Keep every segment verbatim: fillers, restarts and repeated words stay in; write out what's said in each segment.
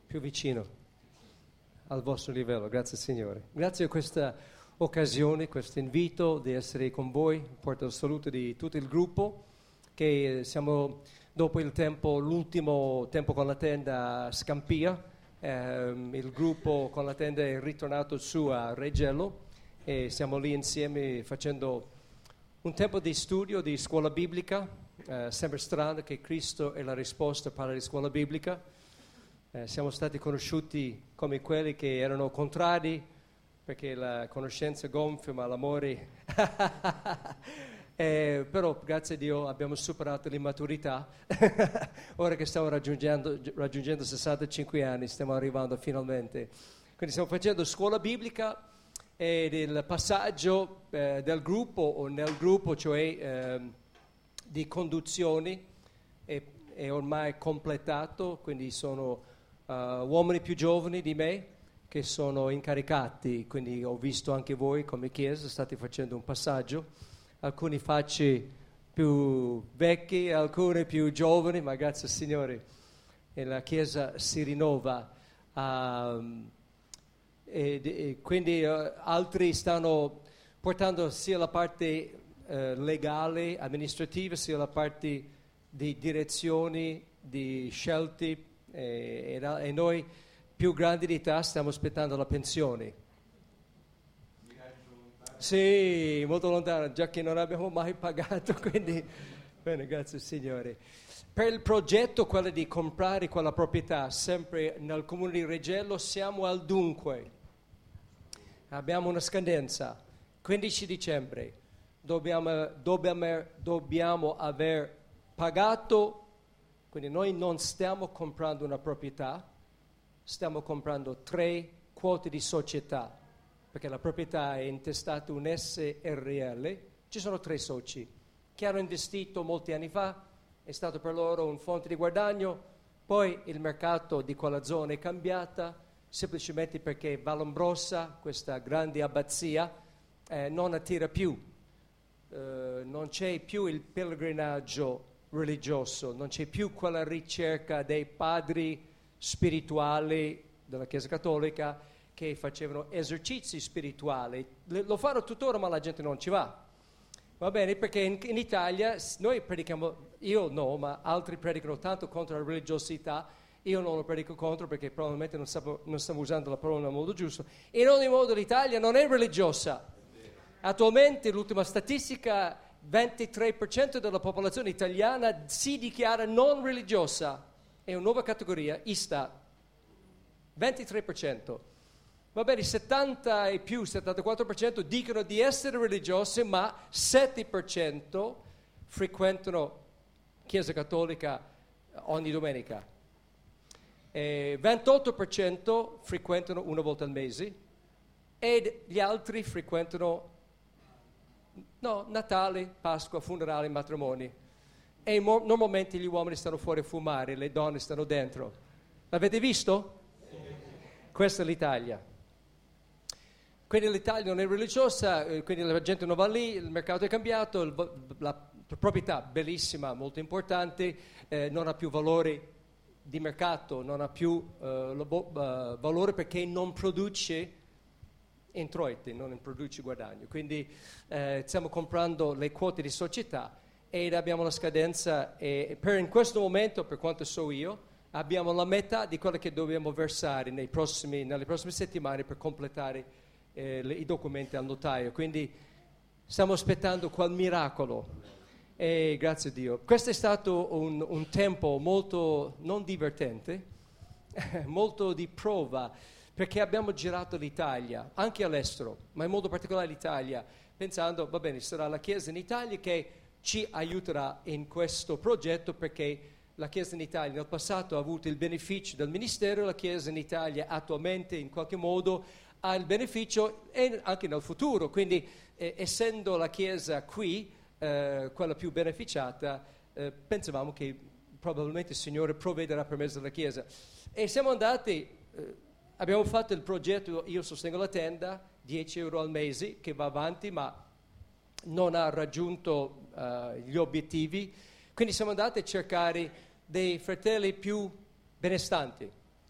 più vicino al vostro livello. Grazie Signore. Grazie a questa occasione, questo invito di essere con voi. Porto il saluto di tutto il gruppo, che siamo dopo il tempo, l'ultimo tempo con la tenda a Scampia. Eh, il gruppo con la tenda è ritornato su a Reggello e siamo lì insieme facendo un tempo di studio di scuola biblica. Eh, sembra strano che Cristo è la risposta per la scuola biblica. Eh, siamo stati conosciuti come quelli che erano contrari perché la conoscenza gonfia ma l'amore eh, però grazie a Dio abbiamo superato l'immaturità. Ora che stiamo raggiungendo, raggiungendo sessantacinque anni stiamo arrivando finalmente, quindi stiamo facendo scuola biblica ed il passaggio eh, del gruppo o nel gruppo, cioè eh, di conduzioni è, è ormai completato, quindi sono uh, uomini più giovani di me che sono incaricati, quindi ho visto anche voi come chiesa state facendo un passaggio, alcuni facce più vecchi, alcuni più giovani, ma grazie al Signore e la chiesa si rinnova. Um, e, e quindi uh, altri stanno portando sia la parte uh, legale, amministrativa, sia la parte di direzioni, di scelte e, e, e noi più grandi di età stiamo aspettando la pensione. Sì, molto lontano, già che non abbiamo mai pagato, quindi bene, grazie Signore. Per il progetto, quello di comprare quella proprietà, sempre nel comune di Reggello, siamo al dunque. Abbiamo una scadenza, quindici dicembre, dobbiamo, dobbiamo, dobbiamo aver pagato, quindi noi non stiamo comprando una proprietà, stiamo comprando tre quote di società, perché la proprietà è intestata un S R L, ci sono tre soci che hanno investito molti anni fa, è stato per loro un fonte di guadagno, poi il mercato di quella zona è cambiata, semplicemente perché Vallombrosa, questa grande abbazia, eh, non attira più, eh, non c'è più il pellegrinaggio religioso, non c'è più quella ricerca dei padri spirituali della Chiesa Cattolica che facevano esercizi spirituali. Lo fanno tuttora, ma la gente non ci va. Va bene, perché in, in Italia noi predichiamo, io no, ma altri predicano tanto contro la religiosità. Io non lo predico contro perché probabilmente non, sapo, non stiamo usando la parola nel modo giusto. In ogni modo l'Italia non è religiosa. Attualmente l'ultima statistica, ventitré per cento della popolazione italiana si dichiara non religiosa. È una nuova categoria, I S T A, ventitré per cento. Va bene, settanta e più, settantaquattro per cento dicono di essere religiose, ma sette per cento frequentano Chiesa Cattolica ogni domenica. E ventotto per cento frequentano una volta al mese e gli altri frequentano no, Natale, Pasqua, funerali, matrimoni. E mo- normalmente gli uomini stanno fuori a fumare, le donne stanno dentro. L'avete visto? Sì. Questa è l'Italia. Quindi l'Italia non è religiosa, quindi la gente non va lì, il mercato è cambiato, il, la proprietà bellissima, molto importante, eh, non ha più valore di mercato, non ha più uh, lo, uh, valore perché non produce introiti, non produce guadagno. Quindi eh, stiamo comprando le quote di società ed abbiamo la scadenza e per in questo momento, per quanto so io, abbiamo la metà di quello che dobbiamo versare nei prossimi, nelle prossime settimane per completare eh, le, i documenti al notaio. Quindi stiamo aspettando quel miracolo. E grazie a Dio. Questo è stato un, un tempo molto non divertente, molto di prova, perché abbiamo girato l'Italia, anche all'estero, ma in modo particolare l'Italia, pensando, va bene, sarà la Chiesa in Italia che ci aiuterà in questo progetto, perché la Chiesa in Italia nel passato ha avuto il beneficio del ministero, la Chiesa in Italia attualmente in qualche modo ha il beneficio e anche nel futuro, quindi eh, essendo la Chiesa qui, Eh, quella più beneficiata, eh, pensavamo che probabilmente il Signore provvederà per mezzo della Chiesa. E siamo andati, eh, abbiamo fatto il progetto Io Sostengo la Tenda, dieci euro al mese, che va avanti, ma non ha raggiunto eh, gli obiettivi. Quindi siamo andati a cercare dei fratelli più benestanti.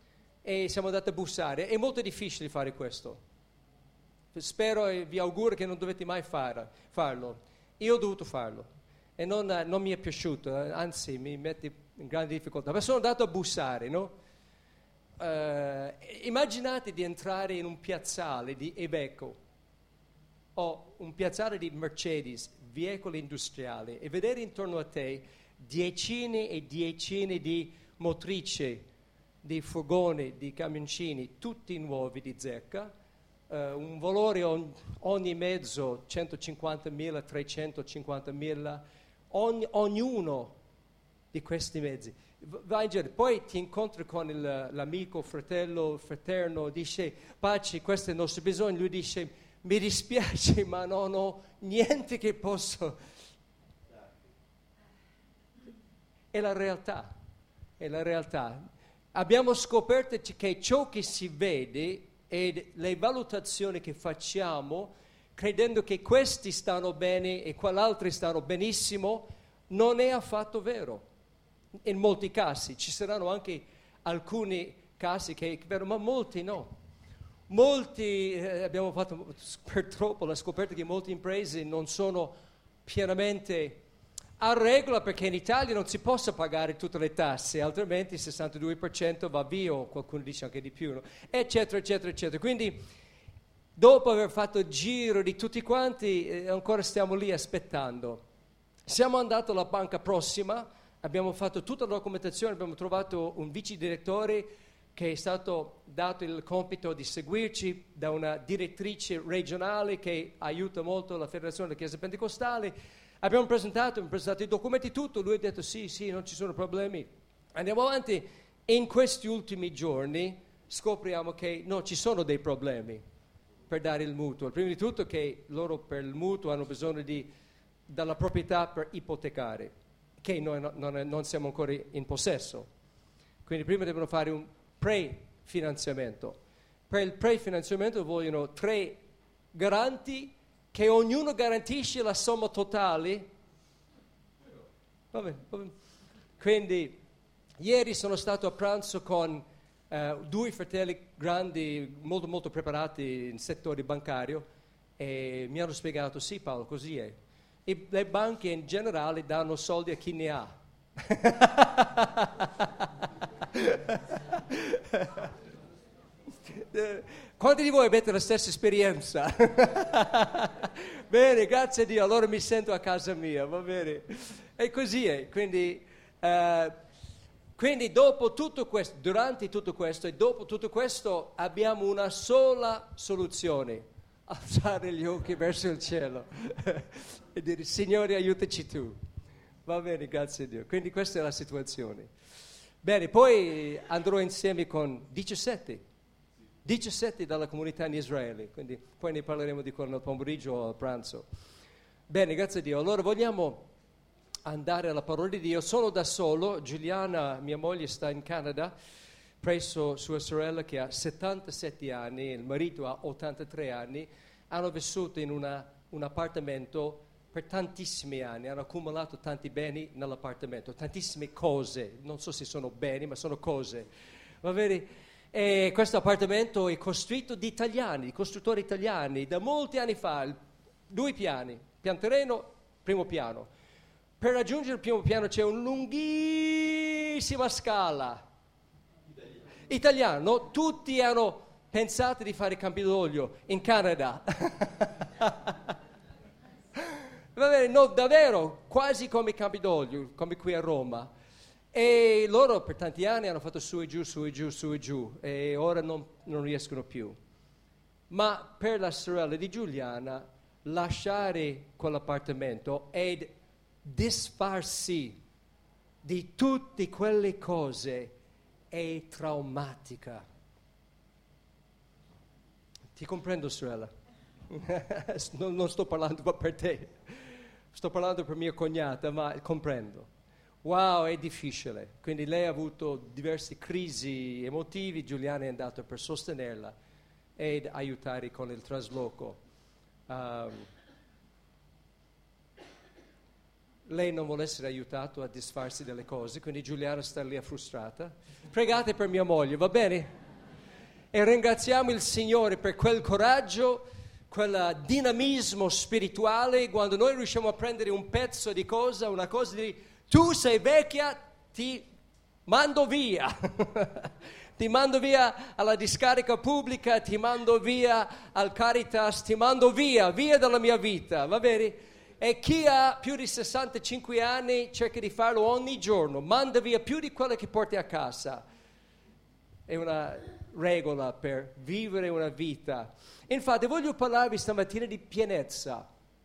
e siamo andati a bussare. È molto difficile fare questo. Spero e vi auguro che non dovete mai fare, farlo. Io ho dovuto farlo e non, non mi è piaciuto, anzi mi mette in grande difficoltà. Ma sono andato a bussare, no? Uh, immaginate di entrare in un piazzale di Iveco o un piazzale di Mercedes, veicoli industriali, e vedere intorno a te decine e decine di motrici, di furgoni, di camioncini, tutti nuovi di zecca, uh, un valore on, ogni mezzo centocinquantamila, trecentocinquantamila, ogni, ognuno di questi mezzi. Vai in giro, poi ti incontri con il, l'amico, fratello, fraterno, dice: Paci, questo è il nostro bisogno. Lui dice: mi dispiace, ma non ho niente che posso. È la realtà, è la realtà. Abbiamo scoperto che ciò che si vede e le valutazioni che facciamo, credendo che questi stanno bene e quell'altri stanno benissimo, non è affatto vero. In molti casi, ci saranno anche alcuni casi che, ma molti no. Molti, eh, abbiamo fatto purtroppo la scoperta che molte imprese non sono pienamente a regola, perché in Italia non si possa pagare tutte le tasse, altrimenti il sessantadue per cento va via, o qualcuno dice anche di più, no? eccetera, eccetera, eccetera. Quindi, dopo aver fatto il giro di tutti quanti, eh, ancora stiamo lì aspettando. Siamo andati alla banca prossima, abbiamo fatto tutta la documentazione, abbiamo trovato un vice direttore che è stato dato il compito di seguirci da una direttrice regionale che aiuta molto la Federazione della Chiesa Pentecostale. Abbiamo presentato, abbiamo presentato i documenti, tutto, lui ha detto sì, sì, non ci sono problemi. Andiamo avanti. In questi ultimi giorni scopriamo che no, ci sono dei problemi per dare il mutuo. Prima di tutto che loro per il mutuo hanno bisogno di, della proprietà per ipotecare, che noi no, non, non siamo ancora in possesso. Quindi prima devono fare un prefinanziamento. Per il prefinanziamento vogliono tre garanti che ognuno garantisce la somma totale. Va bene, va bene. Quindi ieri sono stato a pranzo con uh, due fratelli grandi, molto molto preparati nel settore bancario, e mi hanno spiegato: sì Paolo, così è. E le banche in generale danno soldi a chi ne ha. Quanti di voi avete la stessa esperienza? Bene, grazie a Dio, allora mi sento a casa mia, va bene. E così è, quindi, uh, quindi dopo tutto questo, durante tutto questo e dopo tutto questo abbiamo una sola soluzione: alzare gli occhi verso il cielo e dire: Signore, aiutaci tu. Va bene, grazie a Dio. Quindi questa è la situazione. Bene, poi andrò insieme con diciassette, diciassette dalla comunità in Israele, quindi poi ne parleremo di quello nel pomeriggio o al pranzo. Bene, grazie a Dio. Allora vogliamo andare alla parola di Dio. Sono da solo, Giuliana, mia moglie, sta in Canada, presso sua sorella che ha settantasette anni, il marito ha ottantatré anni, hanno vissuto in una, un appartamento per tantissimi anni, hanno accumulato tanti beni nell'appartamento, tantissime cose, non so se sono beni, ma sono cose, va bene? E questo appartamento è costruito di italiani, di costruttori italiani, da molti anni fa, due piani, pian terreno, primo piano. Per raggiungere il primo piano c'è una lunghissima scala. Italiano, tutti hanno pensato di fare Campidoglio in Canada. Va bene, no, davvero, quasi come Campidoglio, come qui a Roma. E loro per tanti anni hanno fatto su e giù, su e giù, su e giù, e ora non, non riescono più. Ma per la sorella di Giuliana, lasciare quell'appartamento ed disfarsi di tutte quelle cose è traumatica. Ti comprendo, sorella. non, non sto parlando per te, sto parlando per mia cognata, ma comprendo. Wow, è difficile. Quindi lei ha avuto diverse crisi emotive, Giuliana è andato per sostenerla ed aiutare con il trasloco. Um, lei non vuole essere aiutato a disfarsi delle cose, quindi Giuliana sta lì frustrata. Pregate per mia moglie, va bene? E ringraziamo il Signore per quel coraggio, quel dinamismo spirituale, quando noi riusciamo a prendere un pezzo di cosa, una cosa di tu sei vecchia, ti mando via. Ti mando via alla discarica pubblica, ti mando via al Caritas, ti mando via, via dalla mia vita, va bene? E chi ha più di sessantacinque anni cerca di farlo ogni giorno, manda via più di quello che porti a casa. È una regola per vivere una vita. Infatti voglio parlarvi stamattina di pienezza.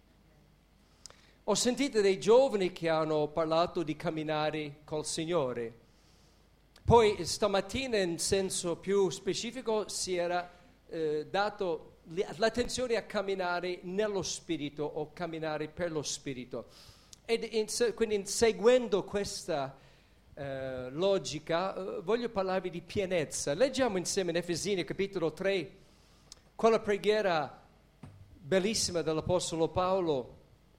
Ho sentito dei giovani che hanno parlato di camminare col Signore. Poi stamattina in senso più specifico si era eh, dato l'attenzione a camminare nello Spirito o camminare per lo Spirito. E in, quindi in, seguendo questa eh, logica eh, voglio parlarvi di pienezza. Leggiamo insieme in Efesini capitolo tre quella preghiera bellissima dell'Apostolo Paolo,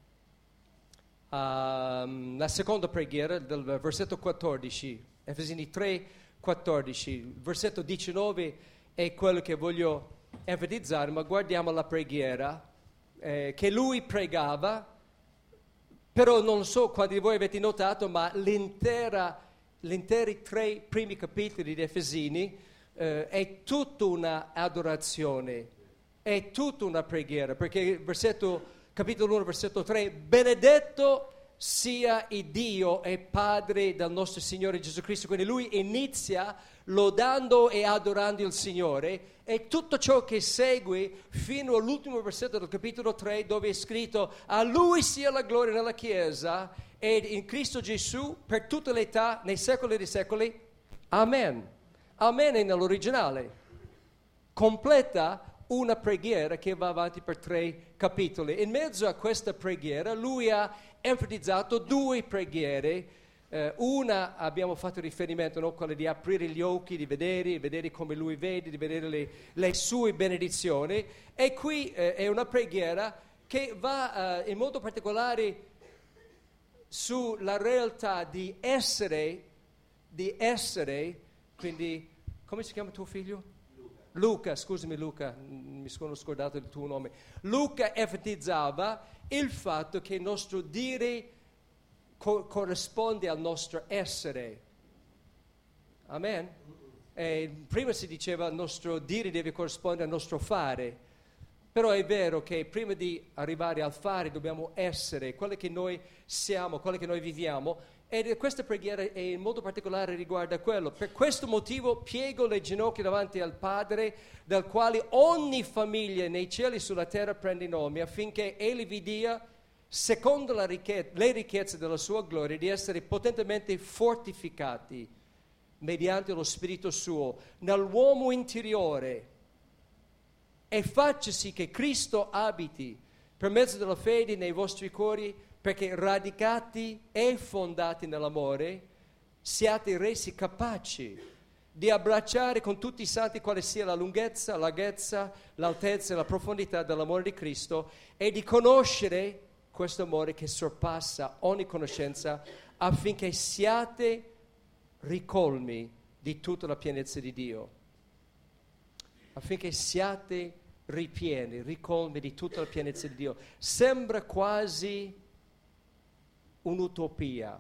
uh, la seconda preghiera del versetto quattordici. Efesini tre, quattordici, il versetto diciannove è quello che voglio enfatizzare, ma guardiamo la preghiera eh, che lui pregava, però non so quanti di voi avete notato, ma l'intera, gli interi tre primi capitoli di Efesini eh, è tutta una adorazione, è tutta una preghiera, perché il versetto, capitolo uno, versetto tre, benedetto sia il Dio e Padre del nostro Signore Gesù Cristo. Quindi lui inizia lodando e adorando il Signore, e tutto ciò che segue fino all'ultimo versetto del capitolo tre, dove è scritto a lui sia la gloria nella Chiesa ed in Cristo Gesù per tutte le età, nei secoli dei secoli. Amen. Amen è nell'originale. Completa una preghiera che va avanti per tre capitoli. In mezzo a questa preghiera lui ha enfatizzato due preghiere. Eh, una abbiamo fatto riferimento, no? Quella di aprire gli occhi, di vedere, di vedere come lui vede, di vedere le, le sue benedizioni. E qui eh, è una preghiera che va eh, in modo particolare sulla realtà di essere, di essere, quindi, come si chiama tuo figlio? Luca, Luca scusami Luca, mi sono scordato il tuo nome. Luca enfatizzava il fatto che il nostro dire co- corrisponde al nostro essere. Amen? E prima si diceva il nostro dire deve corrispondere al nostro fare, però è vero che prima di arrivare al fare dobbiamo essere quello che noi siamo, quello che noi viviamo, e questa preghiera è in modo particolare riguarda quello. Per questo motivo piego le ginocchia davanti al Padre, dal quale ogni famiglia nei cieli e sulla terra prende nome, affinché Egli vi dia, secondo la ricche- le ricchezze della sua gloria, di essere potentemente fortificati mediante lo Spirito suo nell'uomo interiore, e faccia sì che Cristo abiti per mezzo della fede nei vostri cuori, perché radicati e fondati nell'amore siate resi capaci di abbracciare con tutti i santi quale sia la lunghezza, la larghezza, l'altezza e la profondità dell'amore di Cristo, e di conoscere questo amore che sorpassa ogni conoscenza, affinché siate ricolmi di tutta la pienezza di Dio. Affinché siate ripieni, ricolmi di tutta la pienezza di Dio. Sembra quasi un'utopia.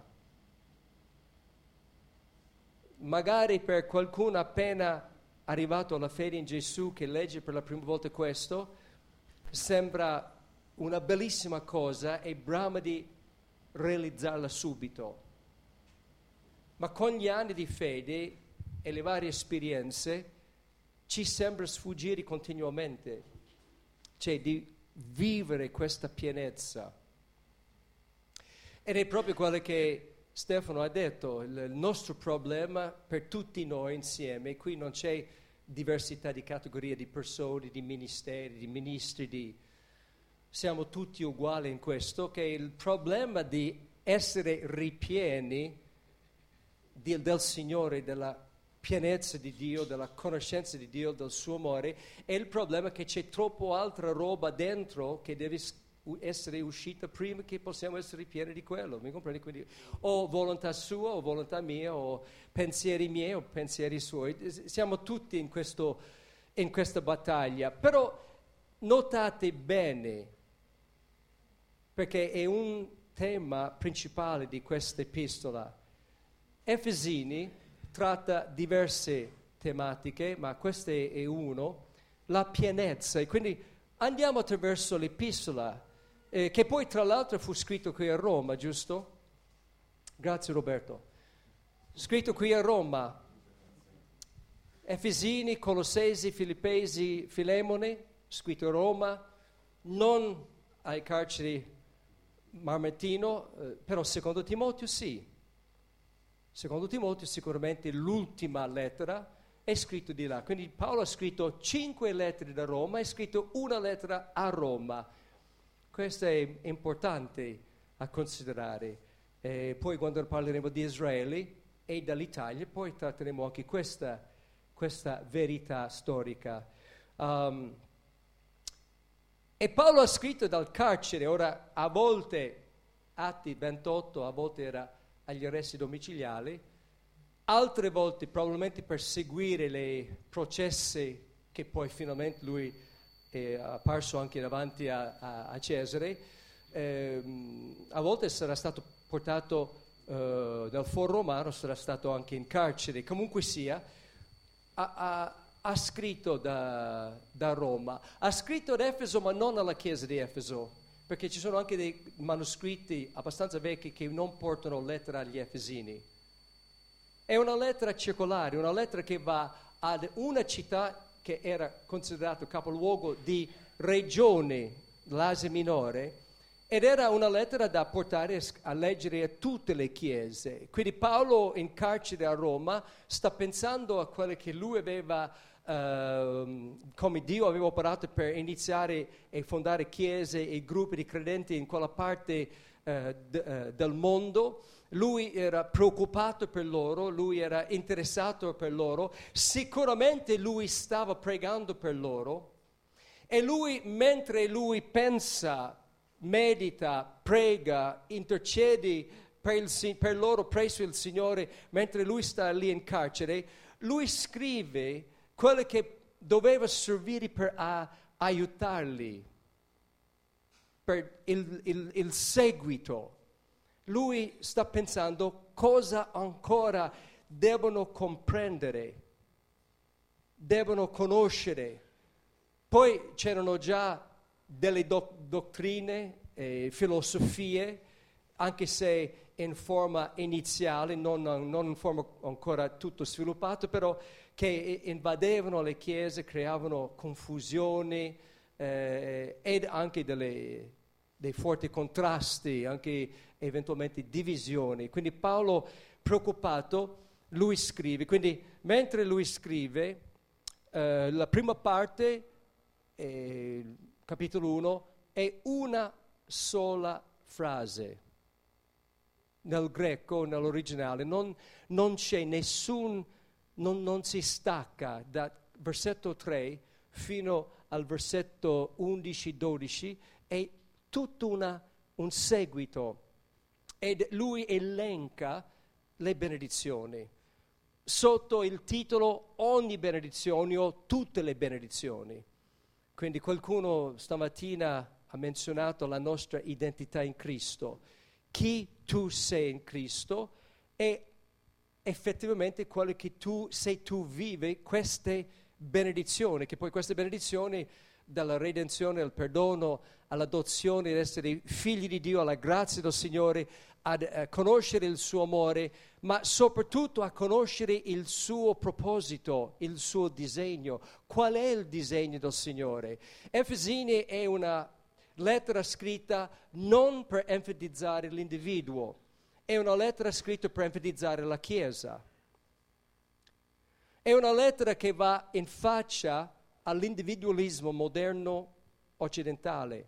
Magari per qualcuno appena arrivato alla fede in Gesù, che legge per la prima volta questo, sembra una bellissima cosa e brama di realizzarla subito. Ma con gli anni di fede e le varie esperienze ci sembra sfuggire continuamente, cioè di vivere questa pienezza. Ed è proprio quello che Stefano ha detto, il nostro problema per tutti noi insieme, qui non c'è diversità di categorie, di persone, di ministeri, di ministri, di... siamo tutti uguali in questo, che il problema di essere ripieni di, del Signore, della pienezza di Dio, della conoscenza di Dio, del suo amore, è il problema che c'è troppo altra roba dentro che deve essere uscita prima che possiamo essere pieni di quello, mi comprendi? Quindi o volontà sua o volontà mia, o pensieri miei o pensieri suoi. Siamo tutti in questo in questa battaglia. Però notate bene, perché è un tema principale di questa epistola. Efesini tratta diverse tematiche, ma questa è uno, la pienezza. E quindi andiamo attraverso l'epistola, eh, che poi tra l'altro fu scritto qui a Roma, giusto? Grazie Roberto. Scritto qui a Roma. Efesini, Colossesi, Filippesi, Filemone, scritto a Roma, non ai carceri Mamertino, eh, però secondo Timoteo sì. Secondo Timoteo sicuramente l'ultima lettera è scritto di là. Quindi Paolo ha scritto cinque lettere da Roma e ha scritto una lettera a Roma. Questo è importante a considerare. Eh, poi quando parleremo di Israele e dall'Italia, poi tratteremo anche questa, questa verità storica. Um, e Paolo ha scritto dal carcere, ora a volte, Atti ventotto, a volte era agli arresti domiciliari, altre volte probabilmente per seguire i processi che poi finalmente lui è apparso anche davanti a, a, a Cesare, eh, a volte sarà stato portato eh, dal foro romano, sarà stato anche in carcere, comunque sia, ha, ha, ha scritto da, da Roma, ha scritto ad Efeso ma non alla chiesa di Efeso, perché ci sono anche dei manoscritti abbastanza vecchi che non portano lettera agli Efesini. È una lettera circolare, una lettera che va ad una città che era considerata capoluogo di regione, l'Asia Minore, ed era una lettera da portare a leggere a tutte le chiese. Quindi Paolo in carcere a Roma sta pensando a quello che lui aveva Uh, come Dio aveva operato per iniziare e fondare chiese e gruppi di credenti in quella parte uh, d- uh, del mondo. Lui era preoccupato per loro, lui era interessato per loro, sicuramente lui stava pregando per loro e lui, mentre lui pensa, medita, prega, intercede per, il, per loro presso il Signore, mentre lui sta lì in carcere, lui scrive quello che doveva servire per a, aiutarli, per il, il, il seguito. Lui sta pensando cosa ancora devono comprendere, devono conoscere. Poi c'erano già delle do- dottrine e filosofie, anche se in forma iniziale, non, non in forma ancora tutto sviluppato, però che invadevano le chiese, creavano confusioni eh, ed anche delle, dei forti contrasti, anche eventualmente divisioni. Quindi Paolo, preoccupato, lui scrive. Quindi mentre lui scrive, eh, la prima parte, eh, capitolo uno, è una sola frase. Nel greco, nell'originale, non, non c'è nessun, non, non si stacca da versetto tre fino al versetto undici dodici, è tutto una, un seguito. Ed lui elenca le benedizioni. Sotto il titolo ogni benedizione o tutte le benedizioni. Quindi qualcuno stamattina ha menzionato la nostra identità in Cristo. Chi tu sei in Cristo e effettivamente quello che tu sei, tu vivi queste benedizioni, che poi queste benedizioni dalla redenzione, al perdono, all'adozione, ad essere figli di Dio, alla grazia del Signore, a uh, conoscere il suo amore, ma soprattutto a conoscere il suo proposito, il suo disegno. Qual è il disegno del Signore? Efesini è una lettera scritta non per enfatizzare l'individuo, è una lettera scritta per enfatizzare la Chiesa. È una lettera che va in faccia all'individualismo moderno occidentale.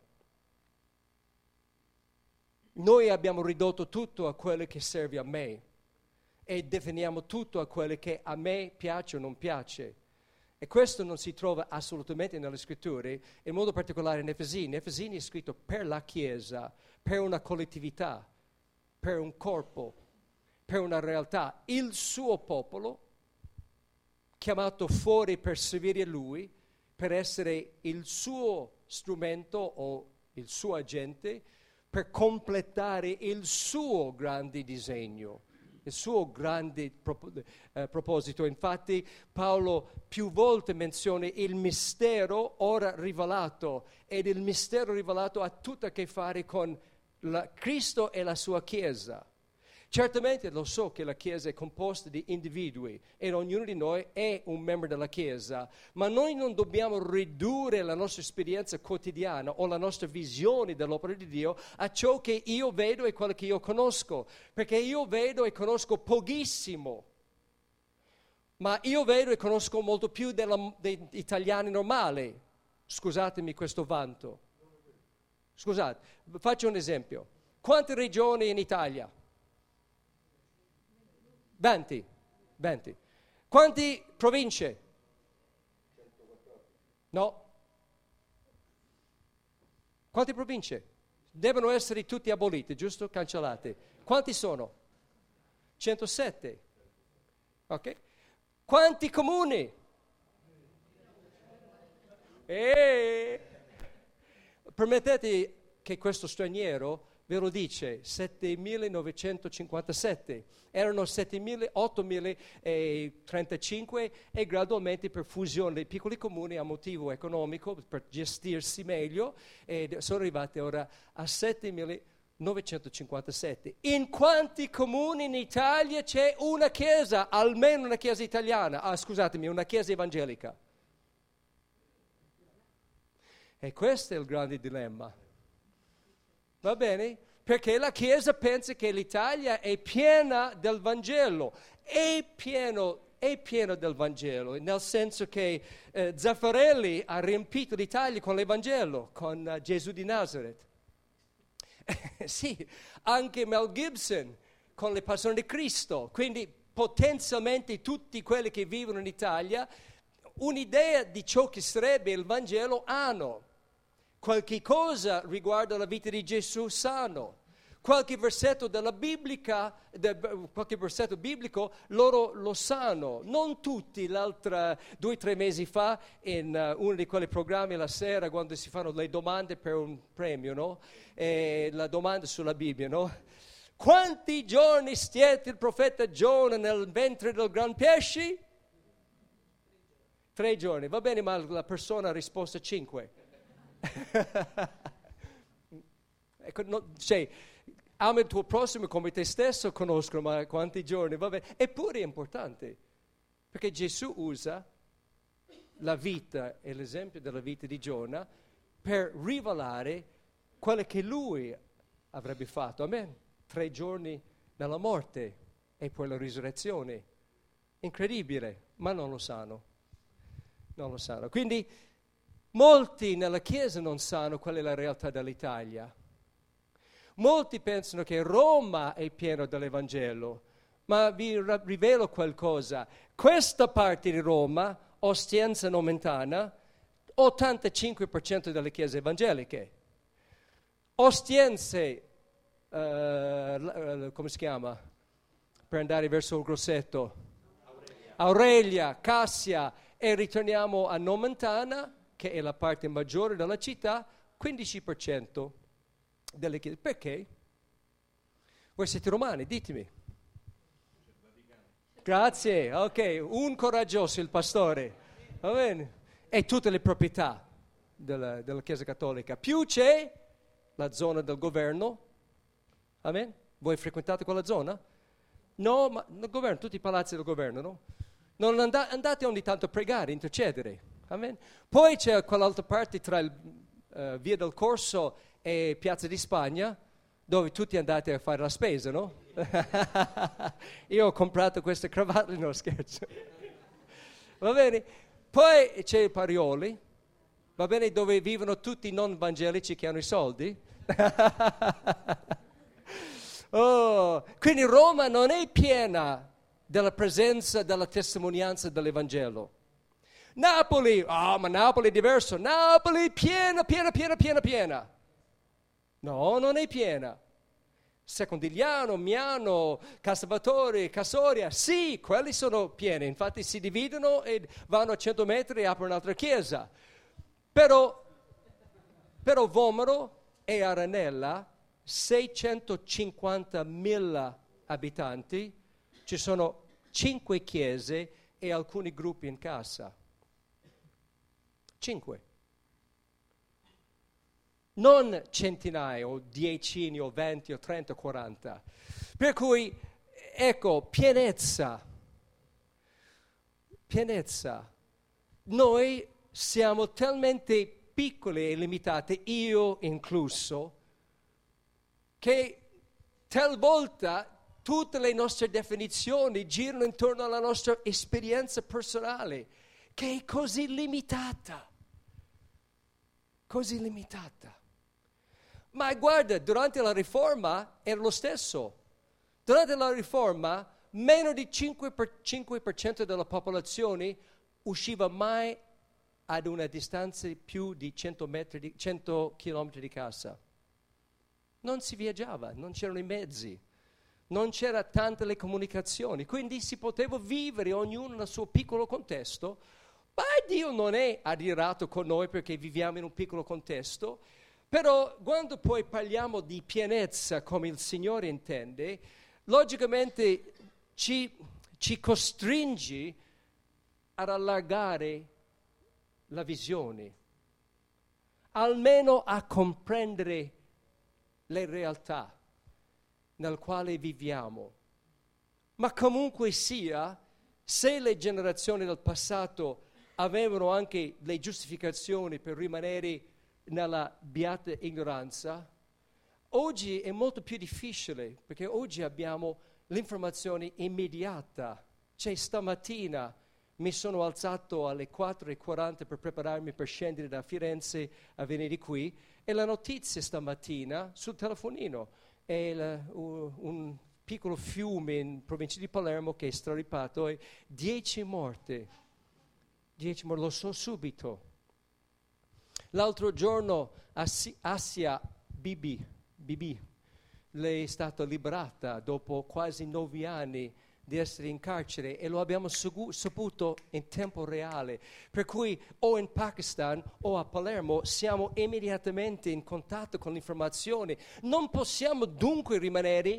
Noi abbiamo ridotto tutto a quello che serve a me e definiamo tutto a quello che a me piace o non piace. E questo non si trova assolutamente nelle scritture, in modo particolare in Efesini. Efesini è scritto per la Chiesa, per una collettività, per un corpo, per una realtà. Il suo popolo, chiamato fuori per servire Lui, per essere il suo strumento o il suo agente per completare il suo grande disegno, il suo grande prop- eh, proposito. Infatti Paolo più volte menziona il mistero ora rivelato, ed il mistero rivelato ha tutto a che fare con la, Cristo e la sua Chiesa. Certamente lo so che la Chiesa è composta di individui e ognuno di noi è un membro della Chiesa, ma noi non dobbiamo ridurre la nostra esperienza quotidiana o la nostra visione dell'opera di Dio a ciò che io vedo e quello che io conosco, perché io vedo e conosco pochissimo, ma io vedo e conosco molto più della, degli italiani normali. Scusatemi questo vanto. Scusate, faccio un esempio. Quante regioni in Italia? venti. venti. Quante province? No. Quante province? Devono essere tutti abolite, giusto? Cancellate. Quanti sono? centosette. Ok. Quanti comuni? E... Permettete che questo straniero ve lo dice, settemilanovecentocinquantasette, erano settemila, ottomilatrentacinque e gradualmente per fusione dei piccoli comuni a motivo economico, per gestirsi meglio, e sono arrivati ora a settemilanovecentocinquantasette. In quanti comuni in Italia c'è una chiesa, almeno una chiesa italiana, ah scusatemi, una chiesa evangelica? E questo è il grande dilemma. Va bene? Perché la Chiesa pensa che l'Italia è piena del Vangelo, è pieno, è pieno del Vangelo, nel senso che eh, Zaffarelli ha riempito l'Italia con l'Evangelo, con uh, Gesù di Nazareth. Sì, anche Mel Gibson con le passioni di Cristo, quindi potenzialmente tutti quelli che vivono in Italia un'idea di ciò che sarebbe il Vangelo hanno. Qualche cosa riguardo la vita di Gesù sanno. Qualche versetto della Biblica, de, qualche versetto biblico loro lo sanno. Non tutti. L'altra, due o tre mesi fa, in uh, uno di quei programmi la sera, quando si fanno le domande per un premio, no? E la domanda sulla Bibbia, no? Quanti giorni stiette il profeta Giona nel ventre del gran pesce? Tre giorni. Va bene, ma la persona ha risposto cinque. Ecco, no, cioè, ama il tuo prossimo come te stesso, conoscono, ma quanti giorni, va bene. Eppure è importante, perché Gesù usa la vita e l'esempio della vita di Giona per rivelare quello che lui avrebbe fatto. Amen. Tre giorni nella morte e poi la risurrezione. Incredibile, ma non lo sanno. Non lo sanno. Quindi molti nella Chiesa non sanno qual è la realtà dell'Italia. Molti pensano che Roma è piena dell'Evangelo, ma vi rivelo qualcosa. Questa parte di Roma, Ostiense Nomentana, ottantacinque per cento delle chiese evangeliche. Ostiense, uh, come si chiama? Per andare verso il Grosseto. Aurelia, Aurelia Cassia, e ritorniamo a Nomentana, che è la parte maggiore della città, quindici per cento delle chiese. Perché? Voi siete romani, ditemi. Grazie, ok, un coraggioso il pastore, va bene? E tutte le proprietà della, della Chiesa Cattolica. Più c'è la zona del governo, amen? Voi frequentate quella zona? No, ma il governo, tutti i palazzi del governo, no? Non and- andate ogni tanto a pregare, intercedere. Amen. Poi c'è quell'altra parte tra il, uh, Via del Corso e Piazza di Spagna, dove tutti andate a fare la spesa, no? Io ho comprato queste cravatte, no scherzo. Va bene? Poi c'è i Parioli, va bene, dove vivono tutti i non evangelici che hanno i soldi. Oh, quindi Roma non è piena della presenza, della testimonianza dell'Evangelo. Napoli, ah, oh, ma Napoli è diverso. Napoli è piena, piena, piena, piena, piena. No, non è piena. Secondigliano, Miano, Casalvatore, Casoria, sì, quelli sono pieni, infatti si dividono e vanno a cento metri e aprono un'altra chiesa. Però, però Vomero e Aranella, seicentocinquantamila abitanti, ci sono cinque chiese e alcuni gruppi in casa. Cinque. Non centinaia o diecini o venti o trenta o quaranta. Per cui, ecco, pienezza. Pienezza. Noi siamo talmente piccoli e limitati, io incluso, che talvolta tutte le nostre definizioni girano intorno alla nostra esperienza personale, che è così limitata. Così limitata. Ma guarda, durante la riforma era lo stesso. Durante la riforma, meno di cinque per cento della popolazione usciva mai ad una distanza di più di cento metri di, cento chilometri di casa. Non si viaggiava, non c'erano i mezzi, non c'era tante le comunicazioni, quindi si poteva vivere ognuno nel suo piccolo contesto. Ma Dio non è adirato con noi perché viviamo in un piccolo contesto. Però quando poi parliamo di pienezza come il Signore intende, logicamente ci, ci costringe ad allargare la visione, almeno a comprendere le realtà nel quale viviamo. Ma comunque sia, se le generazioni del passato avevano anche le giustificazioni per rimanere nella beata ignoranza, oggi è molto più difficile, perché oggi abbiamo l'informazione immediata. Cioè stamattina mi sono alzato alle quattro e quaranta per prepararmi per scendere da Firenze a venire qui, e la notizia stamattina sul telefonino è la, uh, un piccolo fiume in provincia di Palermo che è straripato e dieci morti. Dieci morti, lo so subito. L'altro giorno Asia Bibi, Bibi, lei è stata liberata dopo quasi nove anni di essere in carcere e lo abbiamo su- saputo in tempo reale. Per cui o in Pakistan o a Palermo siamo immediatamente in contatto con l'informazione. Non possiamo dunque rimanere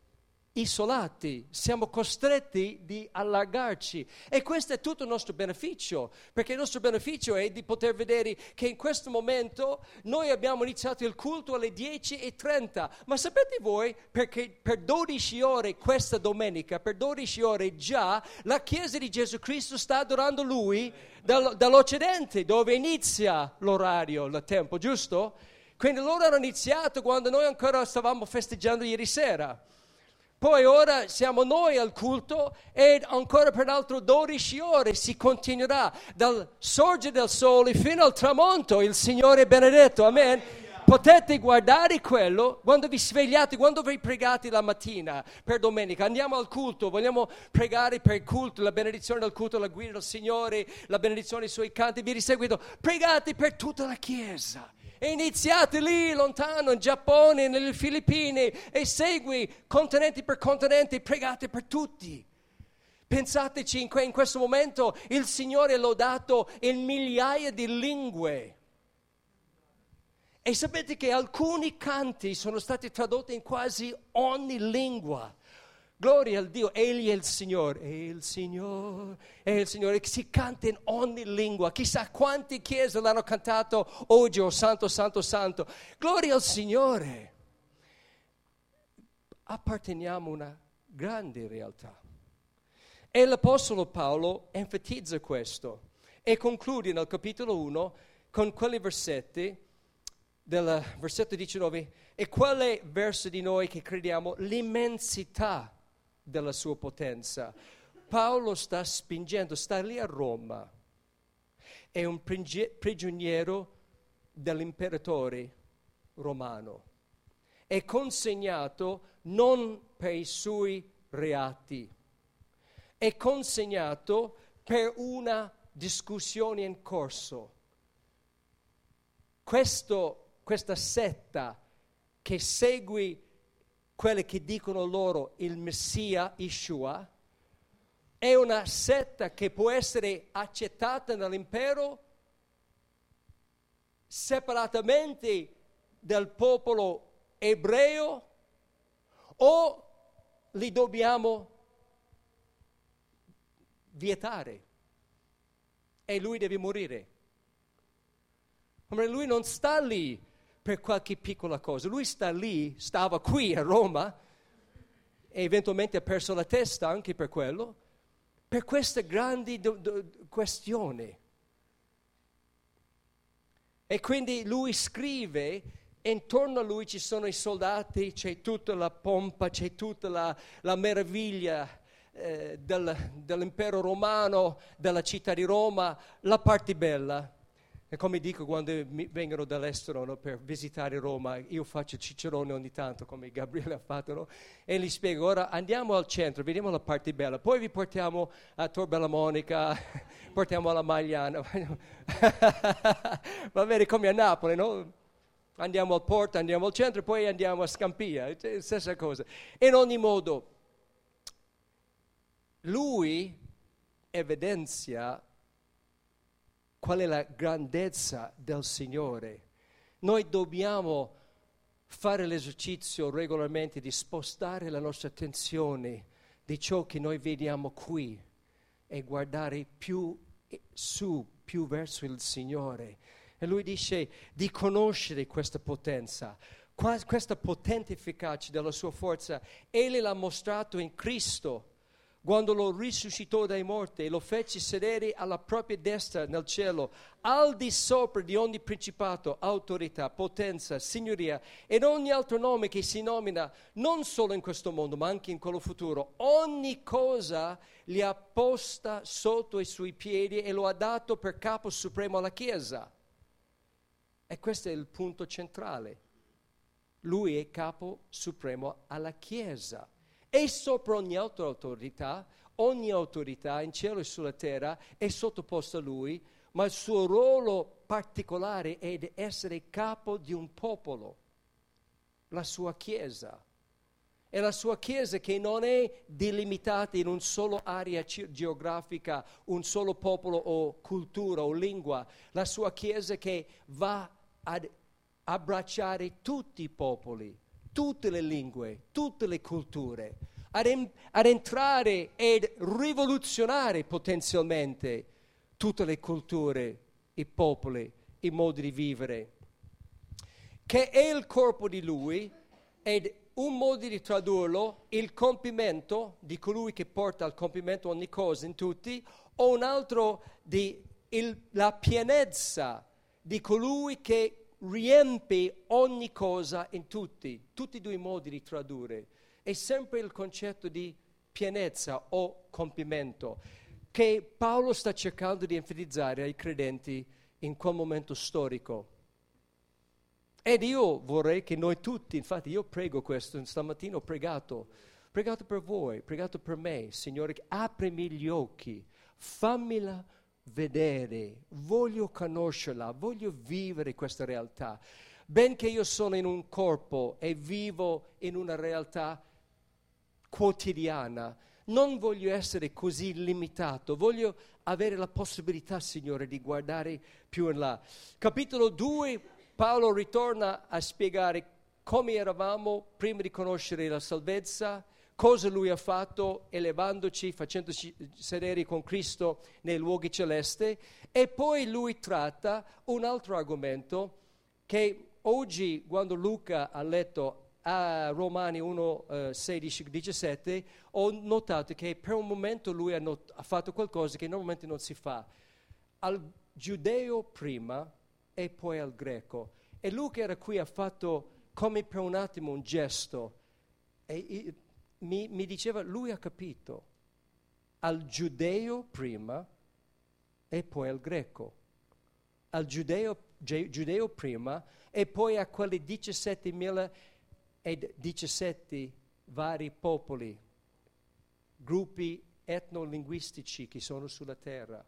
isolati, siamo costretti di allargarci, e questo è tutto il nostro beneficio, perché il nostro beneficio è di poter vedere che in questo momento noi abbiamo iniziato il culto alle dieci e trenta, ma sapete voi perché per dodici ore questa domenica, per dodici ore già la Chiesa di Gesù Cristo sta adorando Lui dal, dall'Occidente, dove inizia l'orario, il tempo, giusto? Quindi loro hanno iniziato quando noi ancora stavamo festeggiando ieri sera. Poi ora siamo noi al culto e ancora per altro dodici ore si continuerà dal sorgere del sole fino al tramonto. Il Signore è benedetto, amen. Potete guardare quello quando vi svegliate, quando vi pregate la mattina per domenica. Andiamo al culto, vogliamo pregare per il culto, la benedizione del culto, la guida del Signore, la benedizione dei Suoi canti, vi riseguito. Pregate per tutta la Chiesa. E iniziate lì, lontano, in Giappone, nelle Filippine, e segui continente per continente, pregate per tutti. Pensateci, in, que- in questo momento il Signore è lodato in migliaia di lingue. E sapete che alcuni canti sono stati tradotti in quasi ogni lingua. Gloria al Dio, Egli è il Signore, è il Signore, è il Signore, si canta in ogni lingua. Chissà quante chiese l'hanno cantato oggi, oh Santo, Santo, Santo. Gloria al Signore. Apparteniamo a una grande realtà. E l'Apostolo Paolo enfatizza questo e conclude nel capitolo uno con quei versetti, del versetto diciannove, e qual è verso di noi che crediamo l'immensità della sua potenza. Paolo sta spingendo, sta lì a Roma, è un prigioniero dell'imperatore romano, è consegnato non per i suoi reati, è consegnato per una discussione in corso. Questo, questa setta che segue quelle che dicono loro il Messia, Yeshua, è una setta che può essere accettata nell'impero separatamente dal popolo ebreo, o li dobbiamo vietare e lui deve morire. Ma lui non sta lì per qualche piccola cosa, lui sta lì, stava qui a Roma e eventualmente ha perso la testa anche per quello, per queste grandi do- do- questioni. E quindi lui scrive, e intorno a lui ci sono i soldati, c'è tutta la pompa, c'è tutta la, la meraviglia eh, del, dell'impero romano, della città di Roma, la parte bella. E come dico quando mi vengono dall'estero, no, per visitare Roma, io faccio cicerone ogni tanto, come Gabriele ha fatto, no? E gli spiego, ora andiamo al centro, vediamo la parte bella, poi vi portiamo a Tor Bella Monica, portiamo alla Magliana. Va bene, come a Napoli, no? Andiamo al porto, andiamo al centro, poi andiamo a Scampia, stessa cosa. In ogni modo, lui evidenzia qual è la grandezza del Signore. Noi dobbiamo fare l'esercizio regolarmente di spostare la nostra attenzione di ciò che noi vediamo qui e guardare più su, più verso il Signore. E lui dice di conoscere questa potenza, questa potente efficacia della sua forza. Egli l'ha mostrato in Cristo, quando lo risuscitò dai morti e lo fece sedere alla propria destra nel cielo, al di sopra di ogni principato, autorità, potenza, signoria ed ogni altro nome che si nomina non solo in questo mondo ma anche in quello futuro. Ogni cosa gli ha posta sotto i suoi piedi e lo ha dato per capo supremo alla Chiesa. E questo è il punto centrale. Lui è capo supremo alla Chiesa. E sopra ogni altra autorità, ogni autorità in cielo e sulla terra è sottoposta a lui, ma il suo ruolo particolare è di essere capo di un popolo, la sua Chiesa. E la sua Chiesa che non è delimitata in un solo area geografica, un solo popolo o cultura o lingua, la sua Chiesa che va ad abbracciare tutti i popoli, tutte le lingue, tutte le culture, ad, en- ad entrare ed rivoluzionare potenzialmente tutte le culture, i popoli, i modi di vivere, che è il corpo di Lui, ed un modo di tradurlo, il compimento di colui che porta al compimento ogni cosa in tutti, o un altro di il, la pienezza di colui che riempie ogni cosa in tutti. Tutti e due i modi di tradurre. È sempre il concetto di pienezza o compimento che Paolo sta cercando di enfatizzare ai credenti in quel momento storico. Ed io vorrei che noi tutti, infatti io prego questo, stamattina ho pregato, pregato per voi, pregato per me, Signore, aprimi gli occhi, fammela vedere, voglio conoscerla, voglio vivere questa realtà. Benché io sono in un corpo e vivo in una realtà quotidiana, non voglio essere così limitato, voglio avere la possibilità, Signore, di guardare più in là. Capitolo due, Paolo ritorna a spiegare come eravamo prima di conoscere la salvezza, cosa lui ha fatto elevandoci, facendoci sedere con Cristo nei luoghi celesti, e poi lui tratta un altro argomento che oggi, quando Luca ha letto a Romani uno, eh, sedici, diciassette, ho notato che per un momento lui ha, not- ha fatto qualcosa che normalmente non si fa. Al giudeo prima e poi al greco. E Luca era qui, ha fatto come per un attimo un gesto e, e mi, mi diceva, lui ha capito, al giudeo prima e poi al greco, al giudeo, gi, giudeo prima e poi a quelli diciassettemila e diciassette vari popoli, gruppi etnolinguistici che sono sulla terra,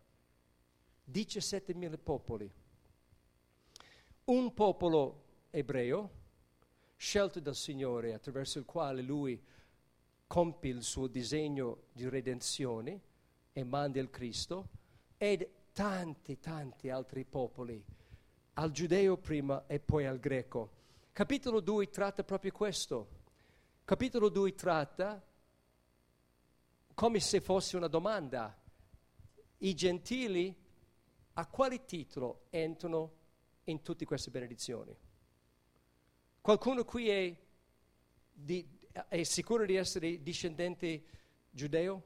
diciassettemila popoli. Un popolo ebreo scelto dal Signore, attraverso il quale Lui compie il suo disegno di redenzione e manda il Cristo, ed tanti, tanti altri popoli, al giudeo prima e poi al greco. Capitolo due tratta proprio questo. Capitolo due tratta come se fosse una domanda. I gentili a quale titolo entrano in tutte queste benedizioni? Qualcuno qui è, di, è sicuro di essere discendente giudeo?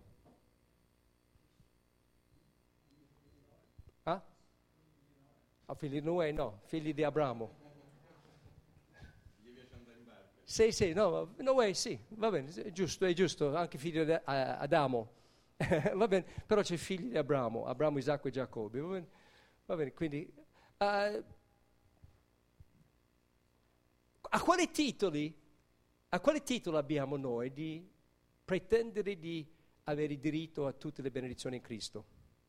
Ah? Ah, figli di Noè? No, figli di Abramo. Sì, sì, no, Noè sì, va bene, è giusto, è giusto, anche figlio di Adamo. Va bene, però c'è figli di Abramo, Abramo, Isacco e Giacobbe, va bene, va bene, quindi uh, a quali titoli, a quale titolo abbiamo noi di pretendere di avere diritto a tutte le benedizioni in Cristo?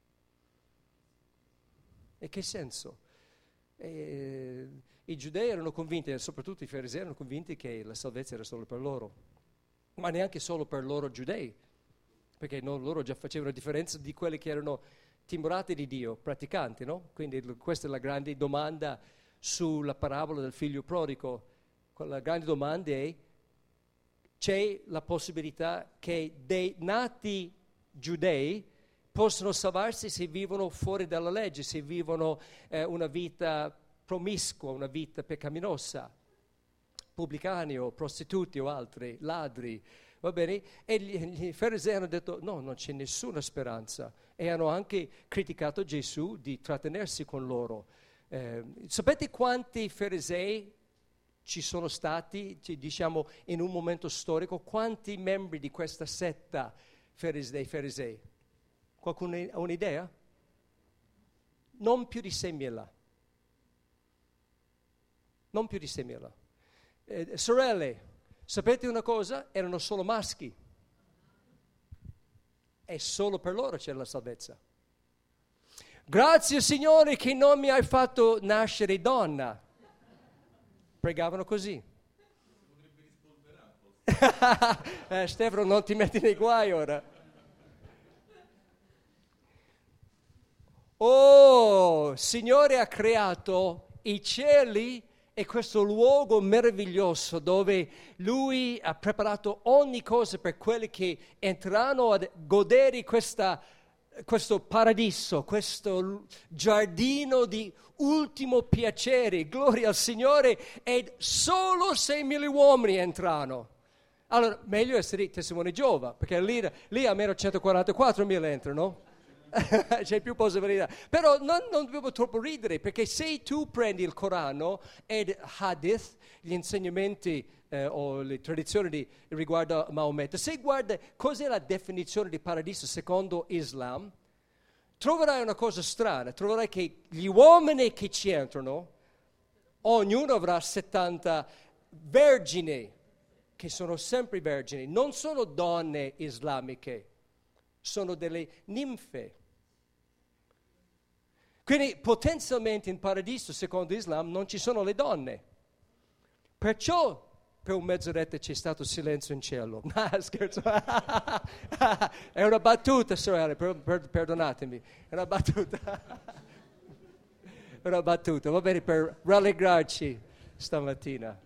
E che senso? Eh, I giudei erano convinti, e soprattutto i farisei erano convinti che la salvezza era solo per loro, ma neanche solo per loro giudei, perché no, loro già facevano differenza di quelli che erano timorati di Dio, praticanti, no? Quindi l- questa è la grande domanda sulla parabola del figlio prodigo. La grande domanda è: c'è la possibilità che dei nati giudei possono salvarsi se vivono fuori dalla legge, se vivono eh, una vita promiscua, una vita peccaminosa, pubblicani o prostituti o altri, ladri, va bene? E gli, gli farisei hanno detto no, non c'è nessuna speranza, e hanno anche criticato Gesù di trattenersi con loro. Eh, sapete quanti farisei ci sono stati, diciamo, in un momento storico? Quanti membri di questa setta dei farisei? Qualcuno ha un'idea? Non più di seimila. Non più di seimila. Eh, sorelle, sapete una cosa? Erano solo maschi. E solo per loro c'era la salvezza. Grazie Signore che non mi hai fatto nascere donna. Pregavano così. eh, Stefano, non ti metti nei guai ora. Oh, Signore ha creato i cieli e questo luogo meraviglioso dove Lui ha preparato ogni cosa per quelli che entreranno a godere questa, questo paradiso, questo giardino di ultimo piacere. Gloria al Signore, ed solo seimila uomini entrano. Allora, meglio essere testimone Geova, perché lì, lì almeno centoquarantaquattromila entrano. C'è più possibilità, però non, non dobbiamo troppo ridere, perché se tu prendi il Corano ed Hadith, gli insegnamenti eh, o le tradizioni di, riguardo a Maometto, se guarda cos'è la definizione di paradiso secondo Islam, troverai una cosa strana. Troverai che gli uomini che ci entrano, ognuno avrà settanta vergini, che sono sempre vergini, non sono donne islamiche, sono delle ninfe. Quindi potenzialmente in paradiso, secondo Islam, non ci sono le donne. Perciò per un mezz'oretta c'è stato silenzio in cielo. Ah, scherzo. È una battuta, sorelle, per, per, perdonatemi. È una battuta. È una battuta, va bene, per rallegrarci stamattina.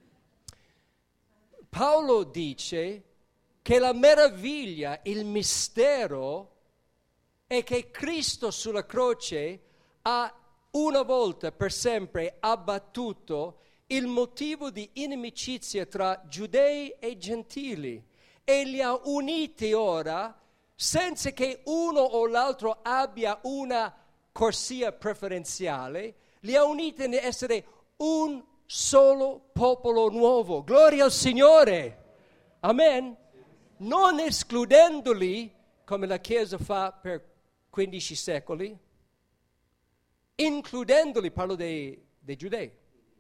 Paolo dice che la meraviglia, il mistero, è che Cristo sulla croce ha una volta per sempre abbattuto il motivo di inimicizia tra giudei e gentili e li ha uniti ora senza che uno o l'altro abbia una corsia preferenziale, li ha uniti nell'essere un solo popolo nuovo. Gloria al Signore! Amen? Non escludendoli come la Chiesa fa per quindici secoli, includendoli, parlo dei, dei giudei.